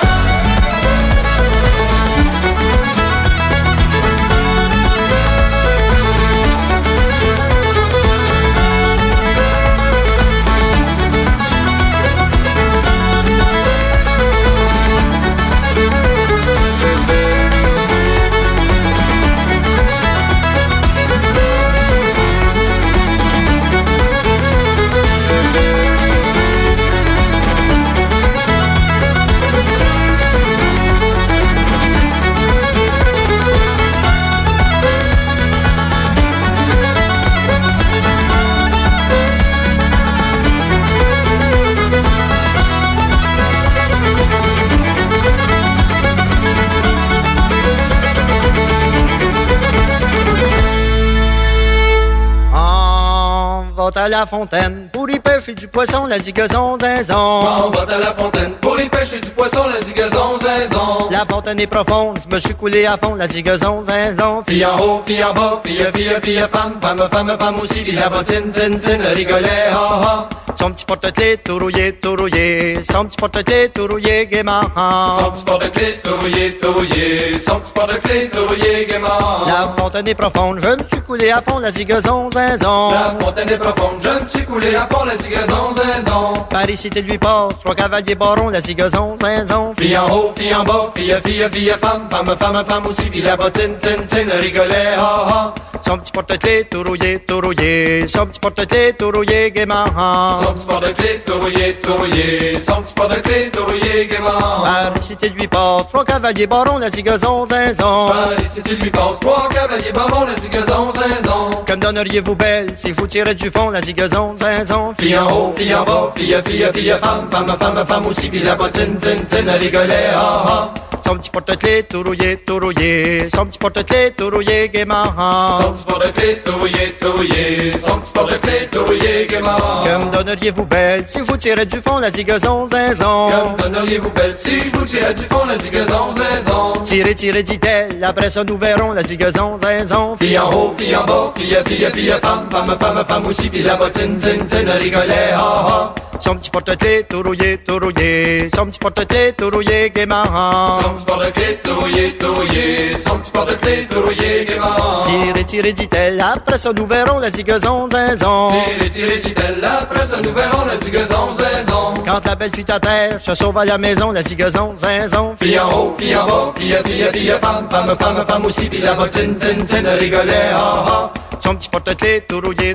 À la fontaine pour y pêcher du poisson, la zigazon zinzon. On va à la fontaine pour y pêcher du poisson, la zigazon zinzon. La fontaine est profonde, je me suis coulé à fond, la zigazon zinzon. Fille en haut, fille en bas, fille, femme, femme aussi, puis la bottine, tin, le rigolet, ha ha. Son petit porte-clés tout rouillé, son petit porte-clés tout rouillé gaiement. Son petit porte-clés tout rouillé, son petit porte-clés tout rouillé gaiement. La fontaine est profonde, je me suis coulé à fond, la zigazon zinzon. La fontaine est profonde, je me suis coulé à fond, la zigazon zinzon. Par ici lui passe, 3 cavaliers barons, la zigazon zinzon. Fille en haut, fille en bas, fille, femme aussi, puis la bottine, tin, le rigolet, ha ha. Son petit porte-clés tout rouillé, son petit porte-clés tout rouillé gaiement. Son petit porte-clés tout rouillé, son petit porte-clés tout rouillé gaiement. Par ici lui passe, 3 cavaliers barons, la zigazon zinzon. Par ici lui passe, 3 cavaliers barons, la zigazon zinzon. Comme donneriez-vous belle si je vous tirais du fond, la zigazon zinzon. Fille en haut, fille en bas, fille, femme aussi, puis la bottine, tin, le rigolet, ha ha. Son petit porte-clés tout rouillé, son petit porte-clés tout rouillé gaiement. Son petit porte-clés tout rouillé, son petit porte-clés tout rouillé gaiement. Comme donneriez-vous belle si je vous tirais du fond, la zigazon zinzon. Comme donneriez-vous belle si je vous tirais du fond, la zigazon zinzon. Tirez, dit-elle, après ça nous verrons, la zigazon zinzon. Fille en haut, fille en bas, fille, femme aussi, puis la bottine, tin, le rigolet, ha ha. Son petit porte-clés tout rouillé, son petit porte-clés tout rouillé gaiement. Son petit porte-clés tout rouillé, son petit porte-clés tout rouillé gaiement. Tirez, dit-elle, après ça nous verrons, la zigazon zinzon. Tirez, dit-elle, après ça nous verrons, la zigazon zinzon. Quand la belle fut à terre, se sauve à la maison, la zigazon zinzon. Fille en haut, fille en bas, fille, femme aussi, puis la bottine, tin, le rigolet, ha ha. Son petit porte-clés tout rouillé,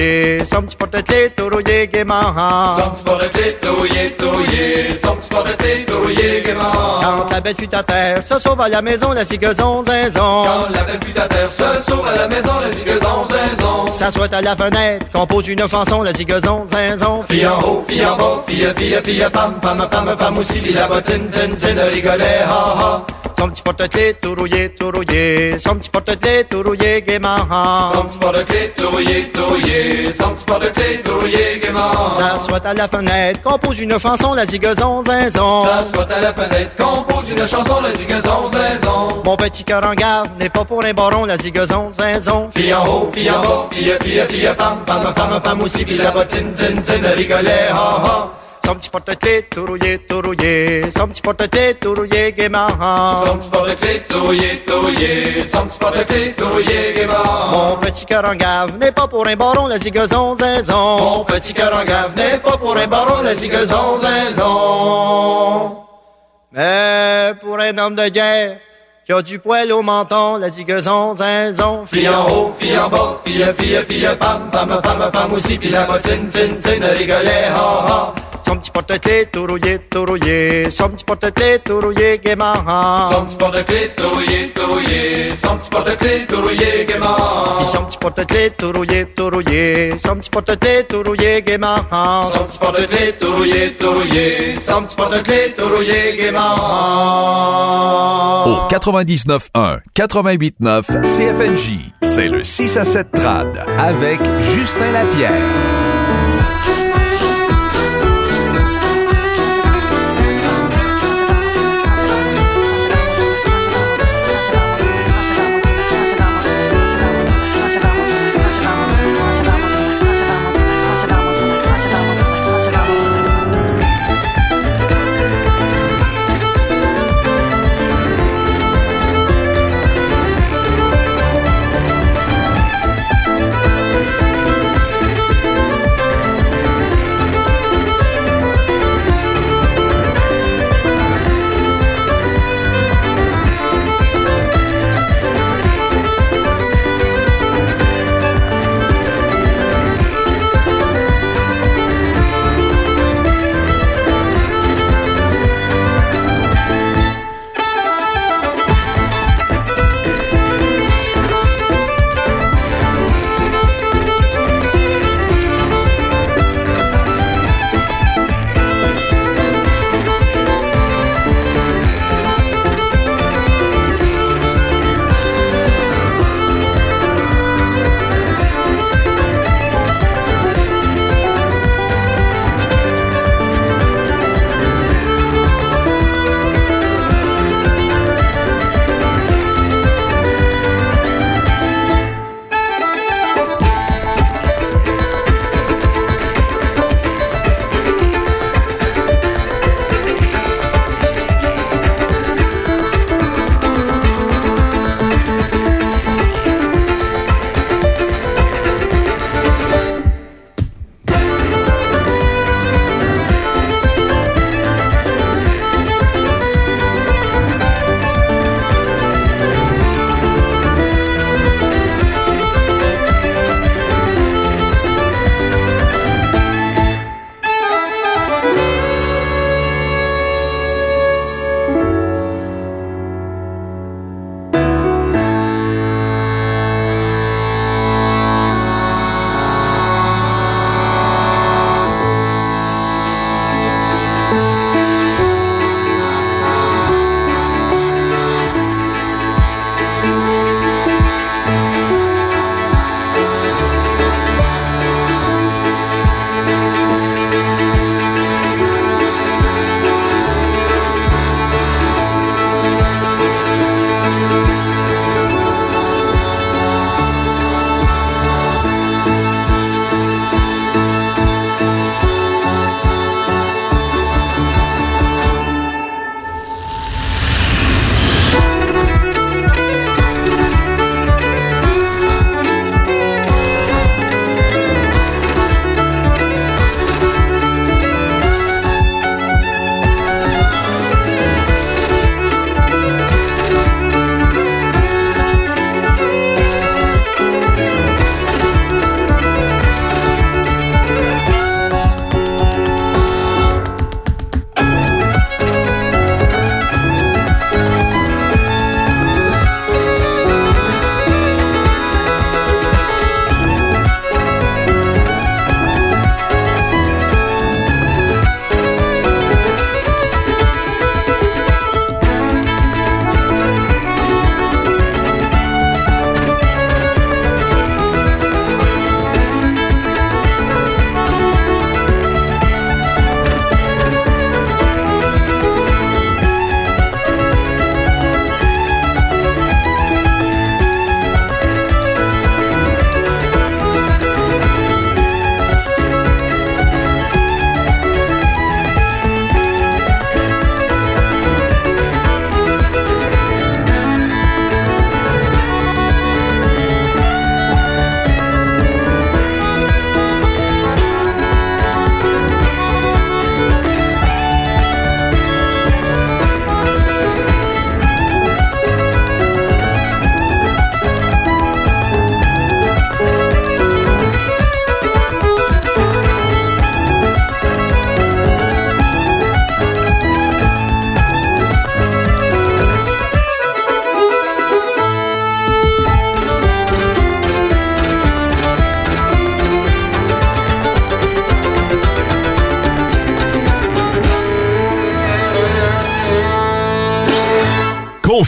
son petit porte-clés tout rouillé gaiement. Son petit porte-clés tout rouillé, son petit porte-clés tout rouillé gaiement. Quand la belle fut à terre, se sauve à la maison, la zigazon zinzon. Quand la belle fut à terre, se sauve à la maison, la zigazon zinzon. S'assoit à la fenêtre, compose une chanson, la zigazon zinzon. Fille en haut, fille en bas, fille, femme aussi, puis la bottine, tin, le rigolet, ha ha. Son petit porte-clés tout rouillé, son petit porte-clés tout rouillé gaiement. Son petit porte-clés tout rouillé, son petit porte-clés tout rouillé gaiement. S'assoit à la fenêtre, compose une chanson, la zigazon zinzon. S'assoit à la fenêtre, compose une chanson, la zigazon zinzon. Mon petit cœur en garde n'est pas pour un baron, la zigazon zinzon. Fille en haut, fille en bas, fille, femme aussi, puis la bottine, tin, le rigolet, ha ha. Son petit porte-clés tout rouillé, son petit porte-clés tout rouillé gaiement. Son petit porte-clés tout rouillé, son petit porte-clés tout rouillé gaiement. Mon petit cœur en gave n'est pas pour un baron, la zigazon zinzon. Mon petit cœur en gave n'est pas pour un baron, la zigazon zinzon. Mais pour un homme de guerre qui a du poil au menton, la zigazon zinzon. Fille en haut, fille en bas, fille, femme, femme aussi, pis la bottine, tin, rigolait, ha, ha. Son petit porte-clés tout rouillé, son petit porte-clés tout rouillé gaiement. Son petit porte-clés tout rouillé, son petit porte-clés tout rouillé gaiement. Puis son petit porte-clés tout rouillé, son petit porte-clés tout rouillé gaiement. Son petit porte-clés tout rouillé, son petit porte-clés tout rouillé gaiement. Au 99.1, 88.9 CFNJ, c'est le 6 à 7 Trad avec Justin Lapierre.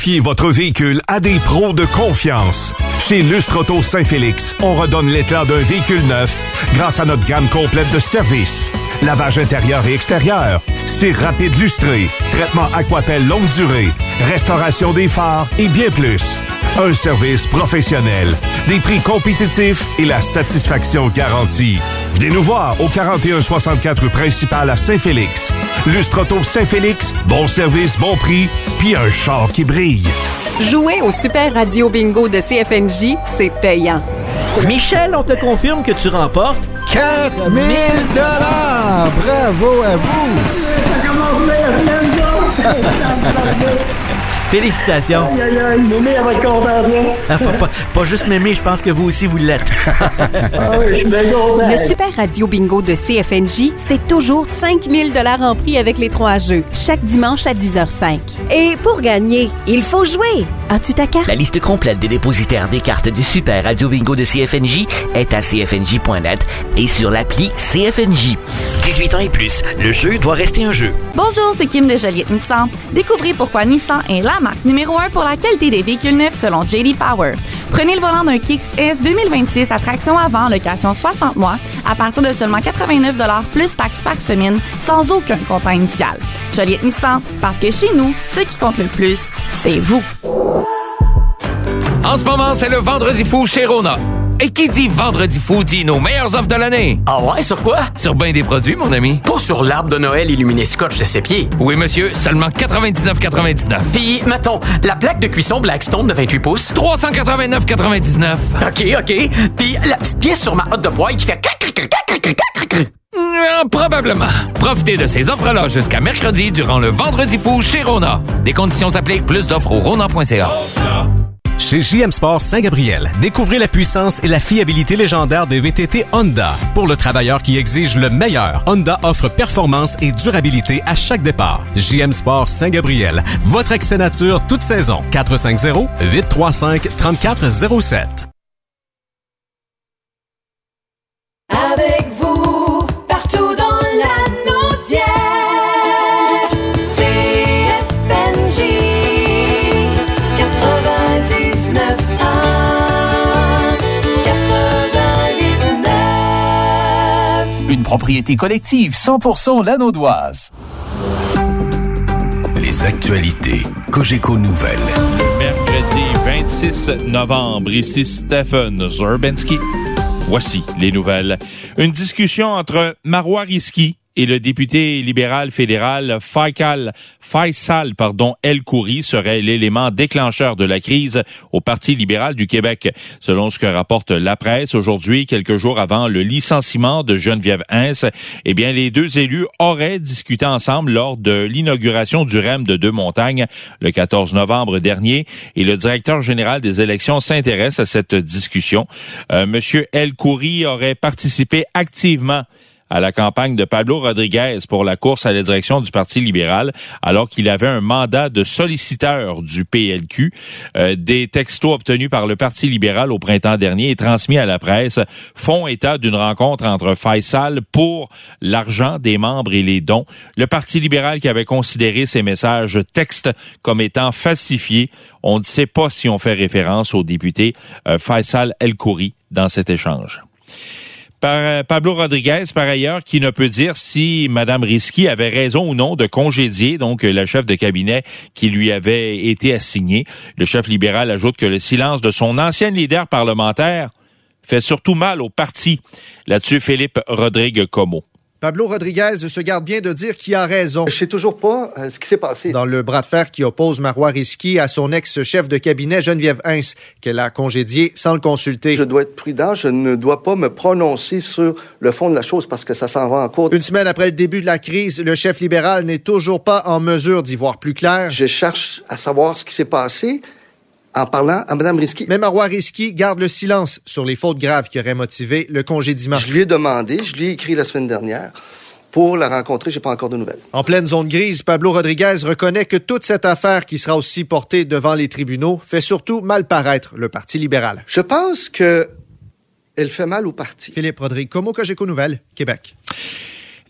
Confiez votre véhicule à des pros de confiance. Chez Lustre Auto Saint-Félix, on redonne l'éclat d'un véhicule neuf grâce à notre gamme complète de services. Lavage intérieur et extérieur, cire rapide lustrée, traitement Aquapel longue durée, restauration des phares et bien plus. Un service professionnel, des prix compétitifs et la satisfaction garantie. Venez nous voir au 4164 rue principale à Saint-Félix. Lustre Auto Saint-Félix, bon service, bon prix, puis un char qui brille. Jouer au Super Radio Bingo de CFNJ, c'est payant. Michel, on te confirme que tu remportes 4 000 $! Bravo à vous! Félicitations. Aïe, aïe, aïe, Mémé, elle va être contente. Pas juste Mémé, je pense que vous aussi, vous l'êtes. Ah oui, je suis bien content. Le Super Radio Bingo de CFNJ, c'est toujours 5 000 $ en prix avec les 3 jeux, chaque dimanche à 10h05. Et pour gagner, il faut jouer. As-tu ta carte? La liste complète des dépositaires des cartes du Super Radio Bingo de CFNJ est à cfnj.net et sur l'appli CFNJ. 18 ans et plus, le jeu doit rester un jeu. Bonjour, c'est Kim de Joliette Nissan. Découvrez pourquoi Nissan est la marque numéro 1 pour la qualité des véhicules neufs selon J.D. Power. Prenez le volant d'un Kicks S 2026 à traction avant, location 60 mois, à partir de seulement 89 $ plus taxes par semaine, sans aucun comptant initial. Joliette Nissan, parce que chez nous, ce qui compte le plus, c'est vous. En ce moment, c'est le Vendredi fou chez Rona. Et qui dit Vendredi fou dit nos meilleures offres de l'année. Ah ouais, sur quoi? Sur bien des produits, mon ami. Pas sur l'arbre de Noël illuminé scotch de ses pieds. Oui, monsieur, seulement 99,99. Puis, mettons, la plaque de cuisson Blackstone de 28 pouces. 389,99. OK. Puis, la petite pièce sur ma hotte de poêle qui fait probablement. Profitez de ces offres-là jusqu'à mercredi durant le Vendredi fou chez Rona. Des conditions s'appliquent, plus d'offres au rona.ca. Chez JM Sport Saint-Gabriel, découvrez la puissance et la fiabilité légendaire des VTT Honda. Pour le travailleur qui exige le meilleur, Honda offre performance et durabilité à chaque départ. JM Sport Saint-Gabriel, votre accès nature toute saison. 450-835-3407. Avec vous, partout dans la Naudière, CFNJ 99 88 9. Une propriété collective 100% lanaudoise. Les actualités Cogeco Nouvelles. Mercredi 26 novembre, ici Stephen Zurbanski. Voici les nouvelles. Une discussion entre Marois Risky et le député libéral fédéral Faisal El-Khoury serait l'élément déclencheur de la crise au Parti libéral du Québec. Selon ce que rapporte la presse aujourd'hui, quelques jours avant le licenciement de Geneviève Hintz, eh bien, les deux élus auraient discuté ensemble lors de l'inauguration du REM de Deux-Montagnes le 14 novembre dernier et le directeur général des élections s'intéresse à cette discussion. Monsieur El-Khoury aurait participé activement à la campagne de Pablo Rodriguez pour la course à la direction du Parti libéral, alors qu'il avait un mandat de solliciteur du PLQ. Des textos obtenus par le Parti libéral au printemps dernier et transmis à la presse font état d'une rencontre entre Faisal pour l'argent des membres et les dons. Le Parti libéral qui avait considéré ces messages textes comme étant falsifiés. On ne sait pas si on fait référence au député Faisal El-Khoury dans cet échange. Pablo Rodriguez, par ailleurs, qui ne peut dire si Mme Risky avait raison ou non de congédier donc la chef de cabinet qui lui avait été assignée. Le chef libéral ajoute que le silence de son ancien leader parlementaire fait surtout mal au parti. Là-dessus, Philippe Rodrigue-Comeau. Pablo Rodriguez se garde bien de dire qui a raison. Je sais toujours pas ce qui s'est passé. Dans le bras de fer qui oppose Marois Risky à son ex-chef de cabinet Geneviève Hintz, qu'elle a congédié sans le consulter. Je dois être prudent, je ne dois pas me prononcer sur le fond de la chose parce que ça s'en va en cours. Une semaine après le début de la crise, le chef libéral n'est toujours pas en mesure d'y voir plus clair. Je cherche à savoir ce qui s'est passé en parlant à Mme Risky. Mais Marois Risky garde le silence sur les fautes graves qui auraient motivé le congédiement. Je lui ai demandé, je lui ai écrit la semaine dernière pour la rencontrer, j'ai pas encore de nouvelles. En pleine zone grise, Pablo Rodriguez reconnaît que toute cette affaire qui sera aussi portée devant les tribunaux fait surtout mal paraître le Parti libéral. Je pense que elle fait mal au parti. Philippe Rodrigue-Comeau, Cogeco Nouvelles, Québec.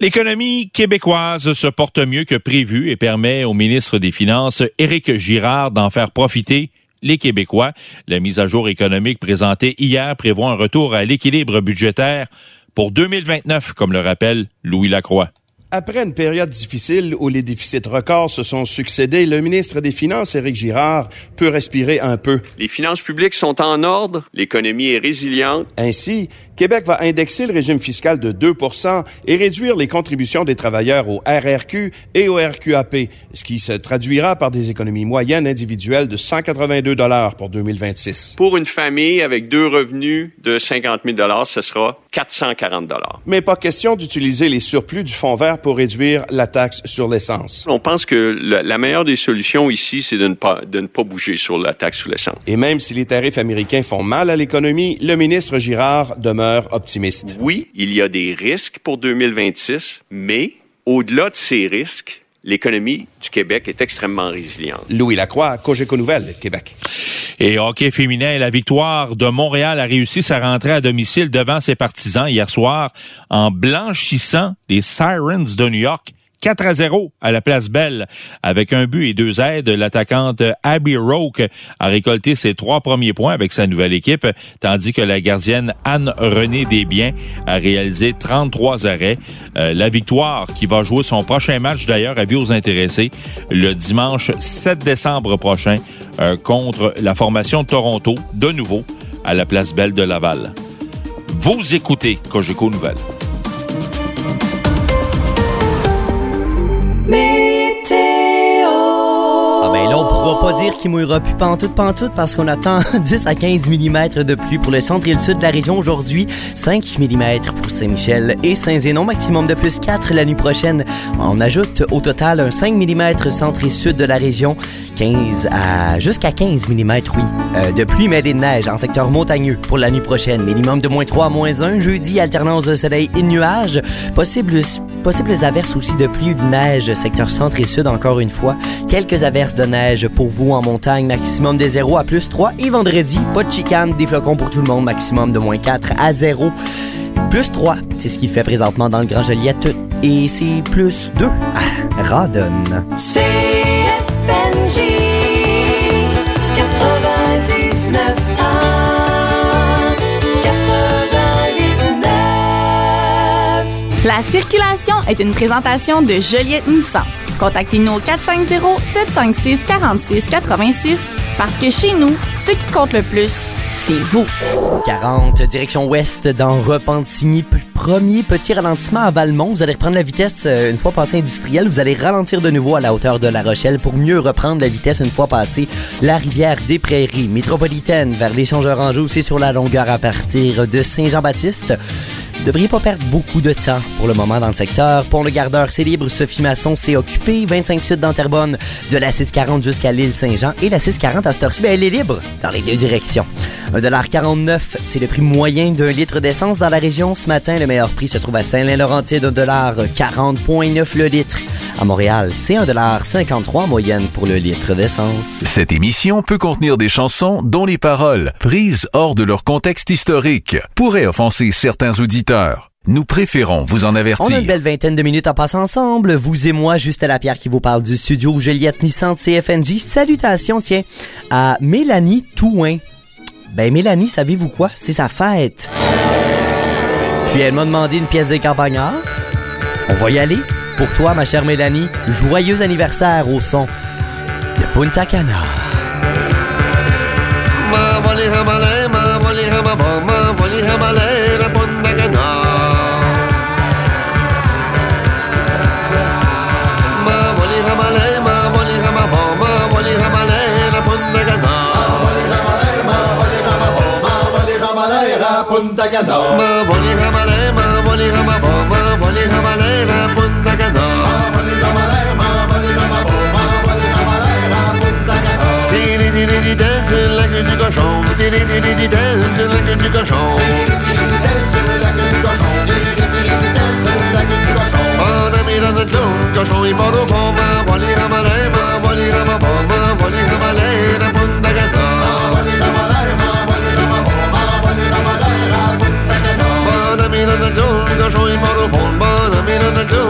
L'économie québécoise se porte mieux que prévu et permet au ministre des Finances, Éric Girard, d'en faire profiter les Québécois. La mise à jour économique présentée hier prévoit un retour à l'équilibre budgétaire pour 2029, comme le rappelle Louis Lacroix. Après une période difficile où les déficits records se sont succédés, le ministre des Finances, Éric Girard, peut respirer un peu. Les finances publiques sont en ordre, l'économie est résiliente. Ainsi, Québec va indexer le régime fiscal de 2% et réduire les contributions des travailleurs au RRQ et au RQAP, ce qui se traduira par des économies moyennes individuelles de 182 $ pour 2026. Pour une famille avec 2 revenus de 50 000 ce sera 440 $. Mais pas question d'utiliser les surplus du fonds vert pour réduire la taxe sur l'essence. On pense que la meilleure des solutions ici, c'est de ne pas bouger sur la taxe sur l'essence. Et même si les tarifs américains font mal à l'économie, le ministre Girard demeure optimiste. Oui, il y a des risques pour 2026, mais au-delà de ces risques, l'économie du Québec est extrêmement résiliente. Louis Lacroix, Cogeco Nouvelles, Québec. Et hockey féminin, la victoire de Montréal a réussi sa rentrée à domicile devant ses partisans hier soir en blanchissant les Sirens de New York 4-0 à la Place Belle. Avec un but et 2 aides, l'attaquante Abby Roque a récolté ses 3 premiers points avec sa nouvelle équipe, tandis que la gardienne Anne-Renée Desbiens a réalisé 33 arrêts. La victoire qui va jouer son prochain match, d'ailleurs, avis aux intéressés, le dimanche 7 décembre prochain contre la formation de Toronto, de nouveau à la Place Belle de Laval. Vous écoutez Cogeco Nouvelles. Là, on pourra pas dire qu'il mouillera plus pantoute parce qu'on attend 10 à 15 mm de pluie pour le centre et le sud de la région aujourd'hui, 5 mm pour Saint-Michel et Saint-Zénon, maximum de plus 4 la nuit prochaine. On ajoute au total un 5 mm centre et sud de la région, jusqu'à 15 mm, de pluie mêlée de neige en secteur montagneux pour la nuit prochaine. Minimum de -3 à -1, jeudi, alternance de soleil et de nuages, possibles averses aussi de pluie ou de neige, secteur centre et sud encore une fois, quelques averses de neige pour vous en montagne, maximum de 0 à +3. Et vendredi, pas de chicane, des flocons pour tout le monde, maximum de -4 à 0. +3, c'est ce qu'il fait présentement dans le Grand Joliette. Et c'est +2 à Radon. CFNJ 99 88.9. La circulation est une présentation de Joliette Nissan. Contactez-nous au 450-756-4686 parce que chez nous, ce qui compte le plus, c'est vous. 40, direction ouest dans Repentigny. Premier petit ralentissement à Valmont. Vous allez reprendre la vitesse une fois passé industriel. Vous allez ralentir de nouveau à la hauteur de La Rochelle pour mieux reprendre la vitesse une fois passé la rivière des Prairies. Métropolitaine vers l'échangeur Anjou, c'est sur la longueur à partir de Saint-Jean-Baptiste. Vous devriez pas perdre beaucoup de temps pour le moment dans le secteur. Pont Le Gardeur, c'est libre. Sophie Masson, c'est occupé. 25 sud dans Terrebonne, de la 640 jusqu'à l'île Saint-Jean. Et la 640 à cette heure-ci, elle est libre dans les deux directions. 1,49 $, c'est le prix moyen d'un litre d'essence dans la région. Ce matin, le meilleur prix se trouve à Saint-Lin-Laurentide, 1,40,9 $ le litre. À Montréal, c'est 1,53 $ en moyenne pour le litre d'essence. Cette émission peut contenir des chansons dont les paroles, prises hors de leur contexte historique, pourraient offenser certains auditeurs. Nous préférons vous en avertir. On a une belle vingtaine de minutes à passer ensemble. Vous et moi, Justin Lapierre qui vous parle du studio Joliette Nissan de CFNJ. Salutations, tiens, à Mélanie Touin. Ben, Mélanie, savez-vous quoi? C'est sa fête. Puis elle m'a demandé une pièce des campagnards. On va y aller. Pour toi, ma chère Mélanie, joyeux anniversaire au son de Punta Cana. Punta Cana. Ma voli ramale, ma voli ramabo, ma voli ramale, la Punta Cana. Ma voli ramale, ma voli ramabo, ma voli ramale, la Punta Cana. Tiri tiri tiri, c'est la queue du cochon. Tiri tiri tiri, c'est la queue du cochon. Tiri tiri tiri, c'est la queue du cochon. Tiri tiri tiri, c'est la queue du cochon. On a mis dans notre clou, cochon il part au fond. Ma voli ramale, ma voli ramabo, ma voli ramale, la Punta Cana. Ma voli ramale, ma voli ramabo, ma voli ramale. Dans le cochon, il part au fond, bon ami dans le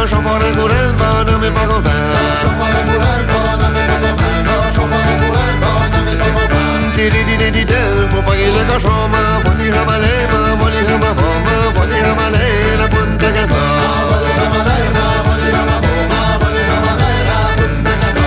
Cochon pour un bourrin, le bonhomme est pas content. Cochon pour un bourrin, le bonhomme est pas content. Cochon pour un bourrin, le bonhomme est pas content. Tiri-di-di-di-del, faut pas qu'il le cochon, m'envoie les ramalais, m'envoie les ramabons, m'envoie les ramalais, la Punta Cana. M'envoie les ramalais, m'envoie les ramabons, m'envoie les ramalais, la Punta Cana.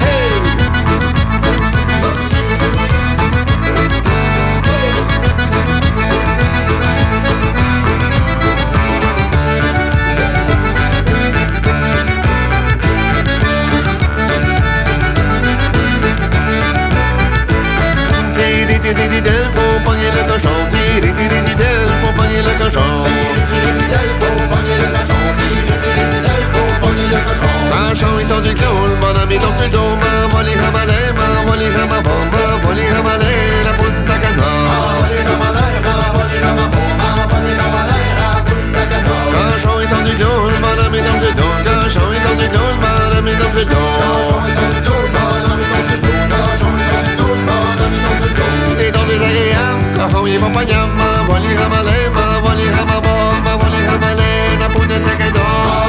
Tiri-tiri-tiri-del, faut pogner le cochon. Tiri-tiri-tiri-del, faut pogner le cochon. Tiri-tiri-tiri-del, faut pogner le cochon. Tiri-tiri-tiri-del, faut pogner le cochon. Cochon, ils sont du clown, mon ami dans le dos. M'envoie les ramalais, m'envoie les ramabons, m'envoie les ramalais, la Punta Cana. M'envoie les ramalais, m'envoie les ramabons, m'envoie les ramalais, la Punta Cana. Cochon, ils sont du clown, mon ami dans le dos. Cochon, ils sont du clown, mon ami dans le dos. Cochon, ils sont du clown, mon ami dans le dos. Cochon, ils sont du clown, mon ami dans le dos. C'est donc désagréable, cochon, ils vont pas yam. M'envoie les ramalais, m'envoie les ramabons, m'envoie les ramalais, la Punta Cana.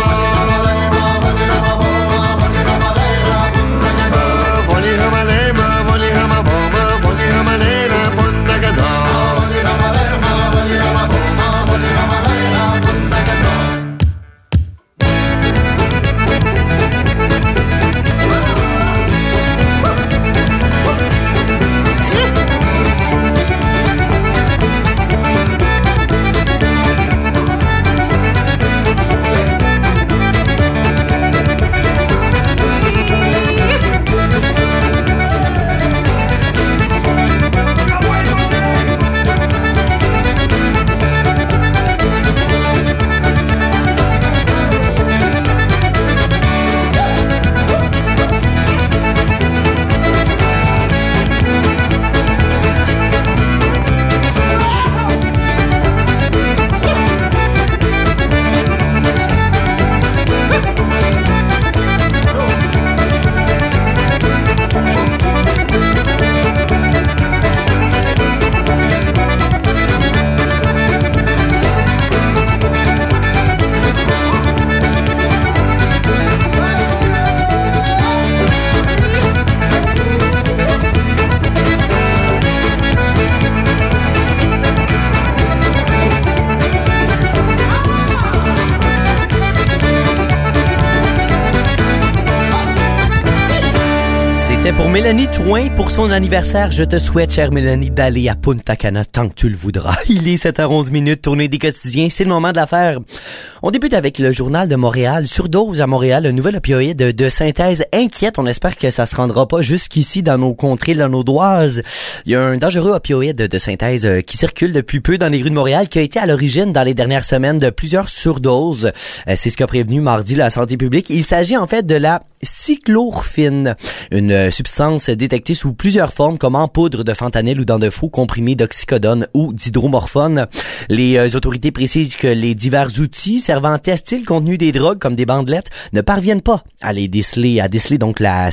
Pour Mélanie Touin, pour son anniversaire, je te souhaite, chère Mélanie, d'aller à Punta Cana tant que tu le voudras. Il est 7h11, tournée des quotidiens, c'est le moment de la faire. On débute avec le Journal de Montréal. Surdose à Montréal, un nouvel opioïde de synthèse inquiète. On espère que ça se rendra pas jusqu'ici dans nos contrées lanaudoises. Il y a un dangereux opioïde de synthèse qui circule depuis peu dans les rues de Montréal, qui a été à l'origine dans les dernières semaines de plusieurs surdoses. C'est ce qu'a prévenu mardi la santé publique. Il s'agit en fait de la cyclorphine, une substance détectée sous plusieurs formes comme en poudre de fentanyl ou dans de faux comprimés d'oxycodone ou d'hydromorphone. Les autorités précisent que les divers outils servant à tester le contenu des drogues comme des bandelettes ne parviennent pas à déceler donc la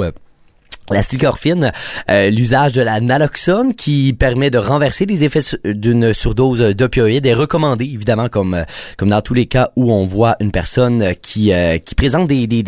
cyclorphine, l'usage de la naloxone qui permet de renverser les effets d'une surdose d'opioïdes est recommandé, évidemment, comme dans tous les cas où on voit une personne qui présente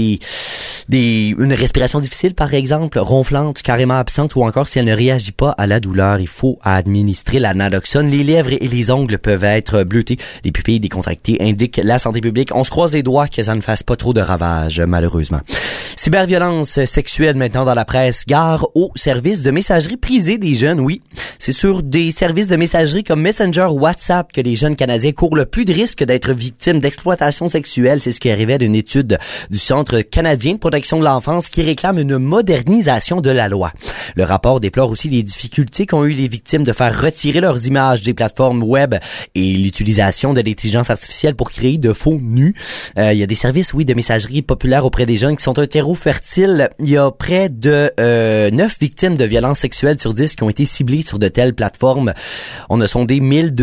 une respiration difficile, par exemple, ronflante, carrément absente, ou encore si elle ne réagit pas à la douleur, il faut administrer la naloxone. Les lèvres et les ongles peuvent être bleutés, les pupilles décontractées, indique la santé publique. On se croise les doigts que ça ne fasse pas trop de ravages, malheureusement. Cyberviolence sexuelle maintenant dans la presse. Gare aux services de messagerie prisés des jeunes, oui. C'est sur des services de messagerie comme Messenger ou WhatsApp que les jeunes Canadiens courent le plus de risques d'être victimes d'exploitation sexuelle. C'est ce qui révèle une étude du Centre canadien de protection de l'enfance qui réclame une modernisation de la loi. Le rapport déplore aussi les difficultés qu'ont eu les victimes de faire retirer leurs images des plateformes web et l'utilisation de l'intelligence artificielle pour créer de faux nus. Il y a des services, oui, de messagerie populaires auprès des jeunes qui sont un terreau Fertile, il y a près de 9 victimes de violences sexuelles sur 10 qui ont été ciblées sur de telles plateformes. On a sondé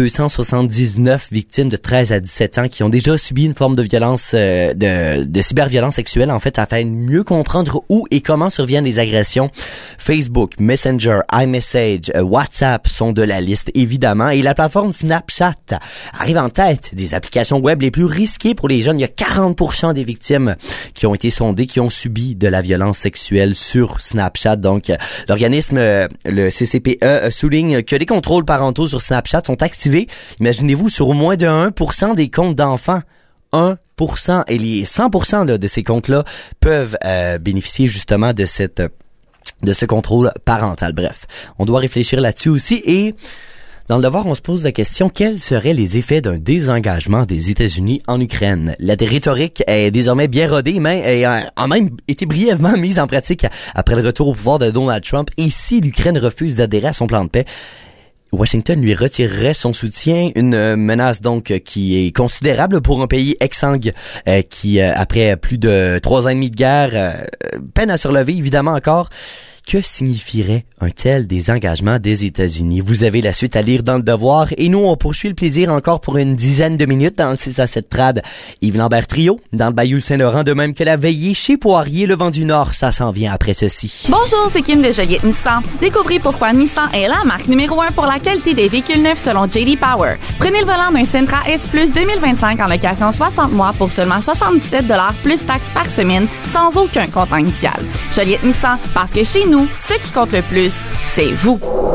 1279 victimes de 13 à 17 ans qui ont déjà subi une forme de violence, de cyberviolence sexuelle, en fait, afin de mieux comprendre où et comment surviennent les agressions. Facebook, Messenger, iMessage, WhatsApp sont de la liste, évidemment, et la plateforme Snapchat arrive en tête des applications web les plus risquées pour les jeunes. Il y a 40% des victimes qui ont été sondées qui ont subi de la violence sexuelle sur Snapchat. Donc, l'organisme, le CCPE, souligne que les contrôles parentaux sur Snapchat sont activés, imaginez-vous, sur au moins de 1% des comptes d'enfants. 1%, et les 100% là, de ces comptes-là peuvent bénéficier justement de ce contrôle parental. Bref, on doit réfléchir là-dessus aussi. Et dans le devoir, on se pose la question, quels seraient les effets d'un désengagement des États-Unis en Ukraine? La rhétorique est désormais bien rodée, mais a même été brièvement mise en pratique après le retour au pouvoir de Donald Trump. Et si l'Ukraine refuse d'adhérer à son plan de paix, Washington lui retirerait son soutien, une menace donc qui est considérable pour un pays exsangue qui, après plus de 3 ans et demi de guerre, peine à se relever, évidemment encore. Que signifierait un tel désengagement des États-Unis? Vous avez la suite à lire dans le devoir et nous, on poursuit le plaisir encore pour une dizaine de minutes dans le 6 à 7 trad. Yves Lambert Trio, dans le Bayou Saint-Laurent, de même que la veillée chez Poirier, le vent du Nord, ça s'en vient après ceci. Bonjour, c'est Kim de Joliette Nissan. Découvrez pourquoi Nissan est la marque numéro 1 pour la qualité des véhicules neufs selon J.D. Power. Prenez le volant d'un Sentra S Plus 2025 en location 60 mois pour seulement 77$ plus taxes par semaine, sans aucun comptant initial. Joliette Nissan, parce que chez nous, ce qui compte le plus, c'est vous.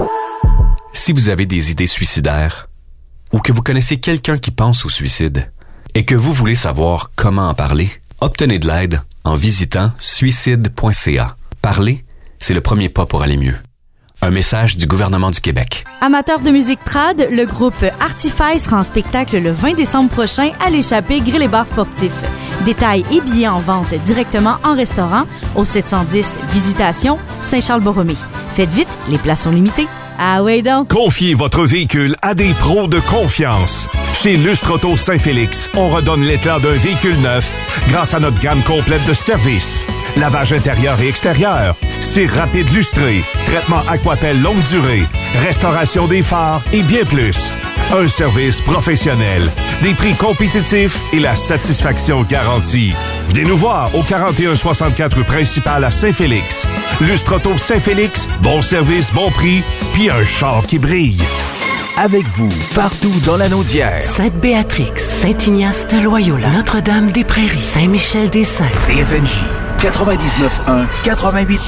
Si vous avez des idées suicidaires ou que vous connaissez quelqu'un qui pense au suicide et que vous voulez savoir comment en parler, obtenez de l'aide en visitant suicide.ca. Parler, c'est le premier pas pour aller mieux. Un message du gouvernement du Québec. Amateurs de musique trad, le groupe Artify sera en spectacle le 20 décembre prochain à l'Échappée Grill et Bar Sportif. Détails et billets en vente directement en restaurant au 710 Visitation Saint-Charles-Borromée. Faites vite, les places sont limitées. Ah ouais donc! Confiez votre véhicule à des pros de confiance. Chez Lustre Auto Saint-Félix, on redonne l'éclat d'un véhicule neuf grâce à notre gamme complète de services. Lavage intérieur et extérieur, cire rapide lustré, traitement Aquapel longue durée, restauration des phares et bien plus. Un service professionnel, des prix compétitifs et la satisfaction garantie. Venez nous voir au 4164 rue principale à Saint-Félix. Lustre Auto Saint-Félix, bon service, bon prix, puis un char qui brille. Avec vous, partout dans la Naudière. Sainte-Béatrix, Saint-Ignace de Loyola, Notre-Dame-des-Prairies, Saint-Michel-des-Saints. CFNJ 99.1, 88.9.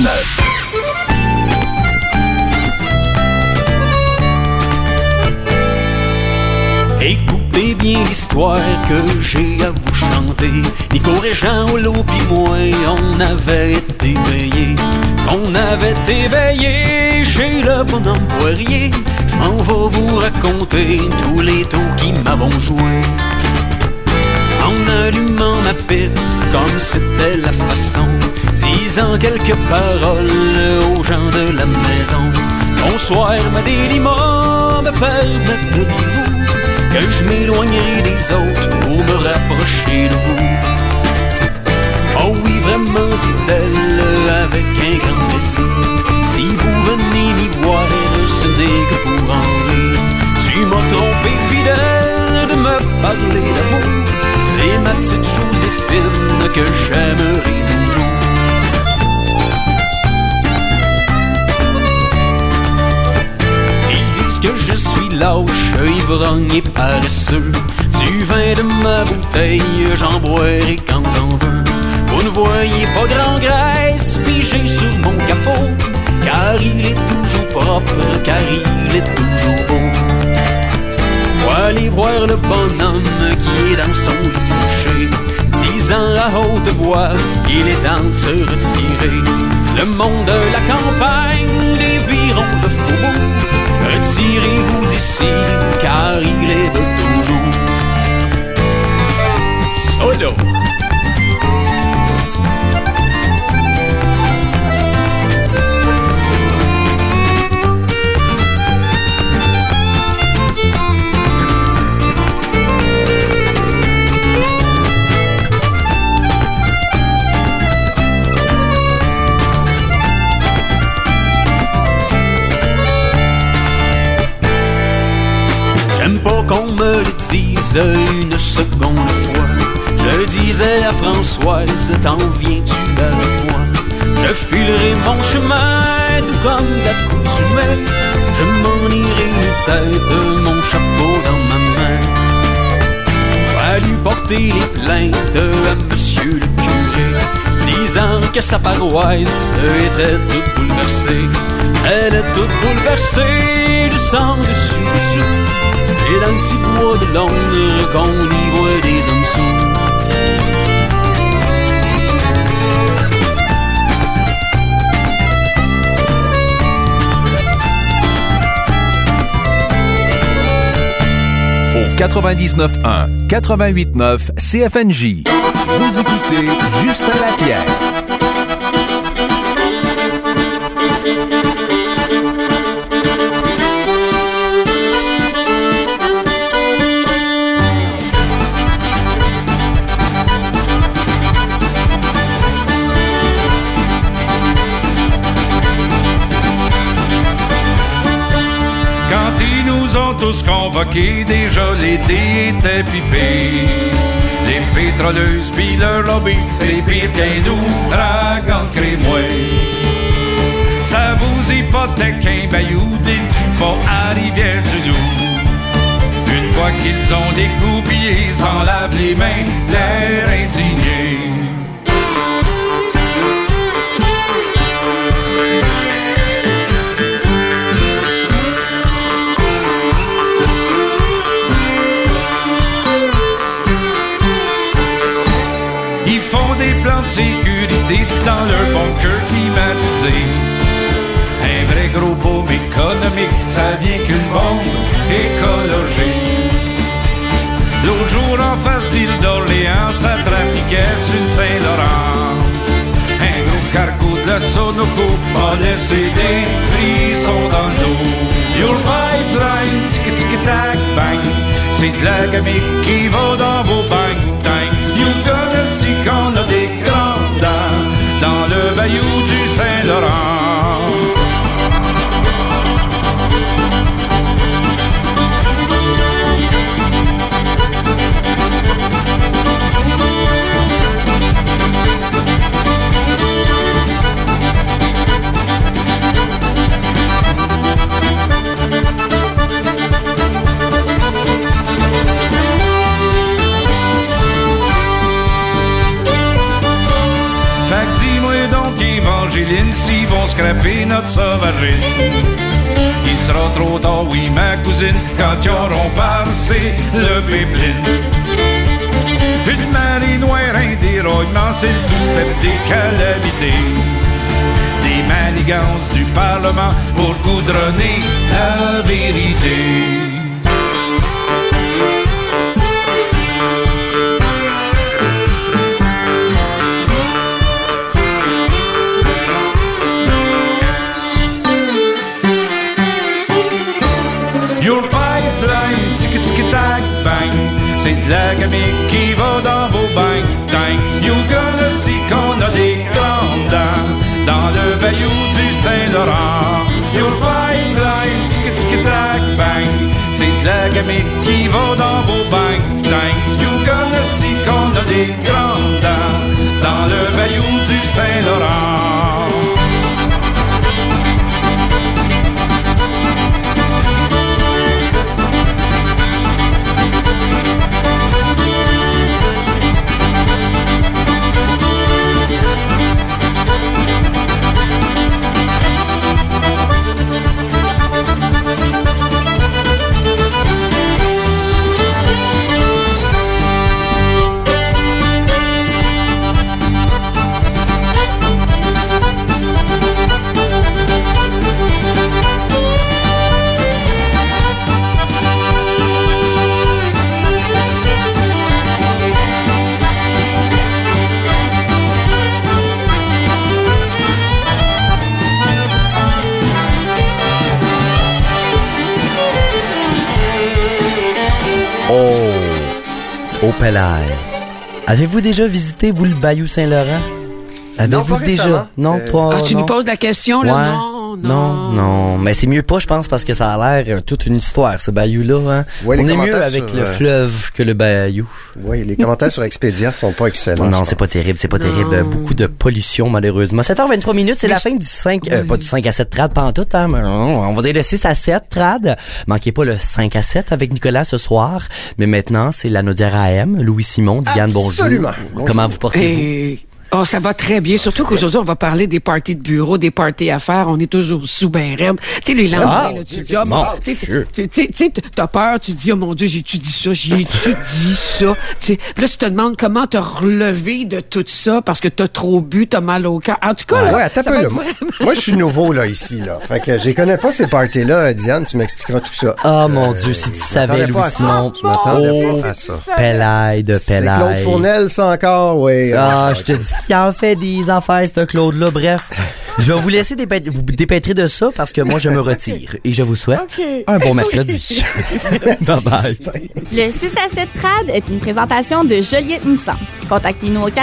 Écoutez bien l'histoire que j'ai à vous chanter. Nico Régent, Olo pis moi, on avait été veillés. On avait éveillé chez le bonhomme Poirier. J'm'en vais vous raconter tous les tours qui m'avons joué. En allumant ma pipe, comme c'était la façon, disant quelques paroles aux gens de la maison. Bonsoir, ma déliment, me permettez-vous que je m'éloignerai des autres pour me rapprocher de vous. Oh oui, vraiment, dit-elle avec un grand plaisir. Si vous venez m'y voir, ce n'est que pour en rire. Tu m'as trompé fidèle de me parler d'amour. C'est ma petite Joséphine que j'aimerai toujours. Ils disent que je suis lâche, ivrogne et paresseux. Du vin de ma bouteille, j'en boirai quand j'en veux. Vous ne voyez pas grand graisse pigée sur mon capot, car il est toujours propre, car il est toujours beau. Faut aller voir le bonhomme qui est dans son lit couché, disant à haute voix qu'il est temps de se retirer. Le monde de la campagne, les virons de faubourg, retirez-vous d'ici, car il est de toujours. Solo! J'aime pas qu'on me le dise une seconde fois. Je disais à Françoise, t'en viens-tu avec moi? Je filerai mon chemin, tout comme d'accoutumée. Je m'en irai tête, mon chapeau dans ma main. Fallu porter les plaintes à monsieur le curé, disant que sa paroisse était toute bouleversée. Elle est toute bouleversée, du sang dessus. C'est dans le petit bois de Londres qu'on y voit des hommes sourds. Au 99.1, 88.9 CFNJ. Vous écoutez Justin Lapierre. Tous convoqués, déjà l'été était pipé. Les pétroleuses pis leur lobby, c'est pire qu'un ouragan crémois. Ça vous hypothèque un bayou des Dupont à Rivière-du-Loup. Une fois qu'ils ont découpillé, s'en lavent les mains, l'air indigné. Plans de sécurité dans leur bunker climatisé. Un vrai gros boom économique, ça vient qu'une bombe écologique. L'autre jour en face d'île d'Orléans, ça trafiquait sur une Saint-Laurent. Un gros cargo de la Sonoco m'a laissé des frissons dans l'eau. Your pipeline, tic-tic-tac, bang. C'est de la gamique qui va dans vos bang tanks. You gonna see qu'on a des grandes dames dans le bayou du Saint-Laurent. Évangéline, s'ils vont scraper notre sauvagine. Il sera trop tard, oui, ma cousine, quand ils auront passé le pipeline. Une marée noire, un déraillement, c'est le two-step des calamités. Des manigances du Parlement pour goudronner la vérité. C'est de la gamique qui va dans vos bang tanks. You gonna see qu'on a des grandes dames dans le bayou du Saint-Laurent. Your pipeline, tic-tic-tac, bang. C'est de la gamique qui va dans vos bang tanks. You gonna see qu'on a des grandes dames dans le bayou du Saint-Laurent. Au Pelaire. Avez-vous déjà visité, vous, le Bayou Saint-Laurent? Avez-vous déjà? Non, pas. Tu non. lui poses la question, là? Ouais. Non. Non. Mais c'est mieux pas, je pense, parce que ça a l'air toute une histoire, ce bayou-là. Hein? Ouais, on est mieux avec le fleuve que le bayou. Oui, les commentaires sur Expedia sont pas excellents. Non, c'est pas terrible, Beaucoup de pollution, malheureusement. 7h23 minutes, c'est la fin du 5, pas du 5 à 7 trad, pas en tout, hein, mais on va dire le 6 à 7 trad. Manquez pas le 5 à 7 avec Nicolas ce soir. Mais maintenant, c'est la Naudière AM, Louis Simon, Diane, Absolument. Bonjour. Comment vous portez-vous? Oh, ça va très bien. Surtout qu'aujourd'hui, on va parler des parties de bureau, des parties à faire. On est toujours sous ben raide. Tu sais, les lendemains, là, tu dis, tu sais, t'as peur, tu te dis, oh mon Dieu, j'ai-tu ça? Puis là, tu te demandes comment te relever de tout ça parce que t'as trop bu, t'as mal au cœur. En tout cas, ouais, attends un peu, là. Moi, je suis nouveau, là, ici, là. Fait que je connais pas ces parties-là. Diane, tu m'expliqueras tout ça. Oh mon Dieu, si tu savais, Louis Simon. Je m'attendais pas à ça. Pélaille. C'est Claude Fournel, ça encore, oui. Ah, je te dis qu'il en fait des affaires, ce Claude-là. Bref, je vais vous laisser vous dépêtrer de ça parce que moi, je me retire. Et je vous souhaite un bon mercredi. Bye bye. Le 6 à 7 trad est une présentation de Joliette Nissan. Contactez-nous au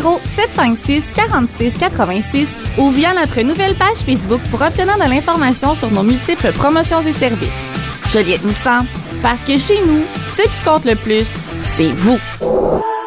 450-756-4686 ou via notre nouvelle page Facebook pour obtenir de l'information sur nos multiples promotions et services. Joliette Nissan, parce que chez nous, ce qui compte le plus, c'est vous.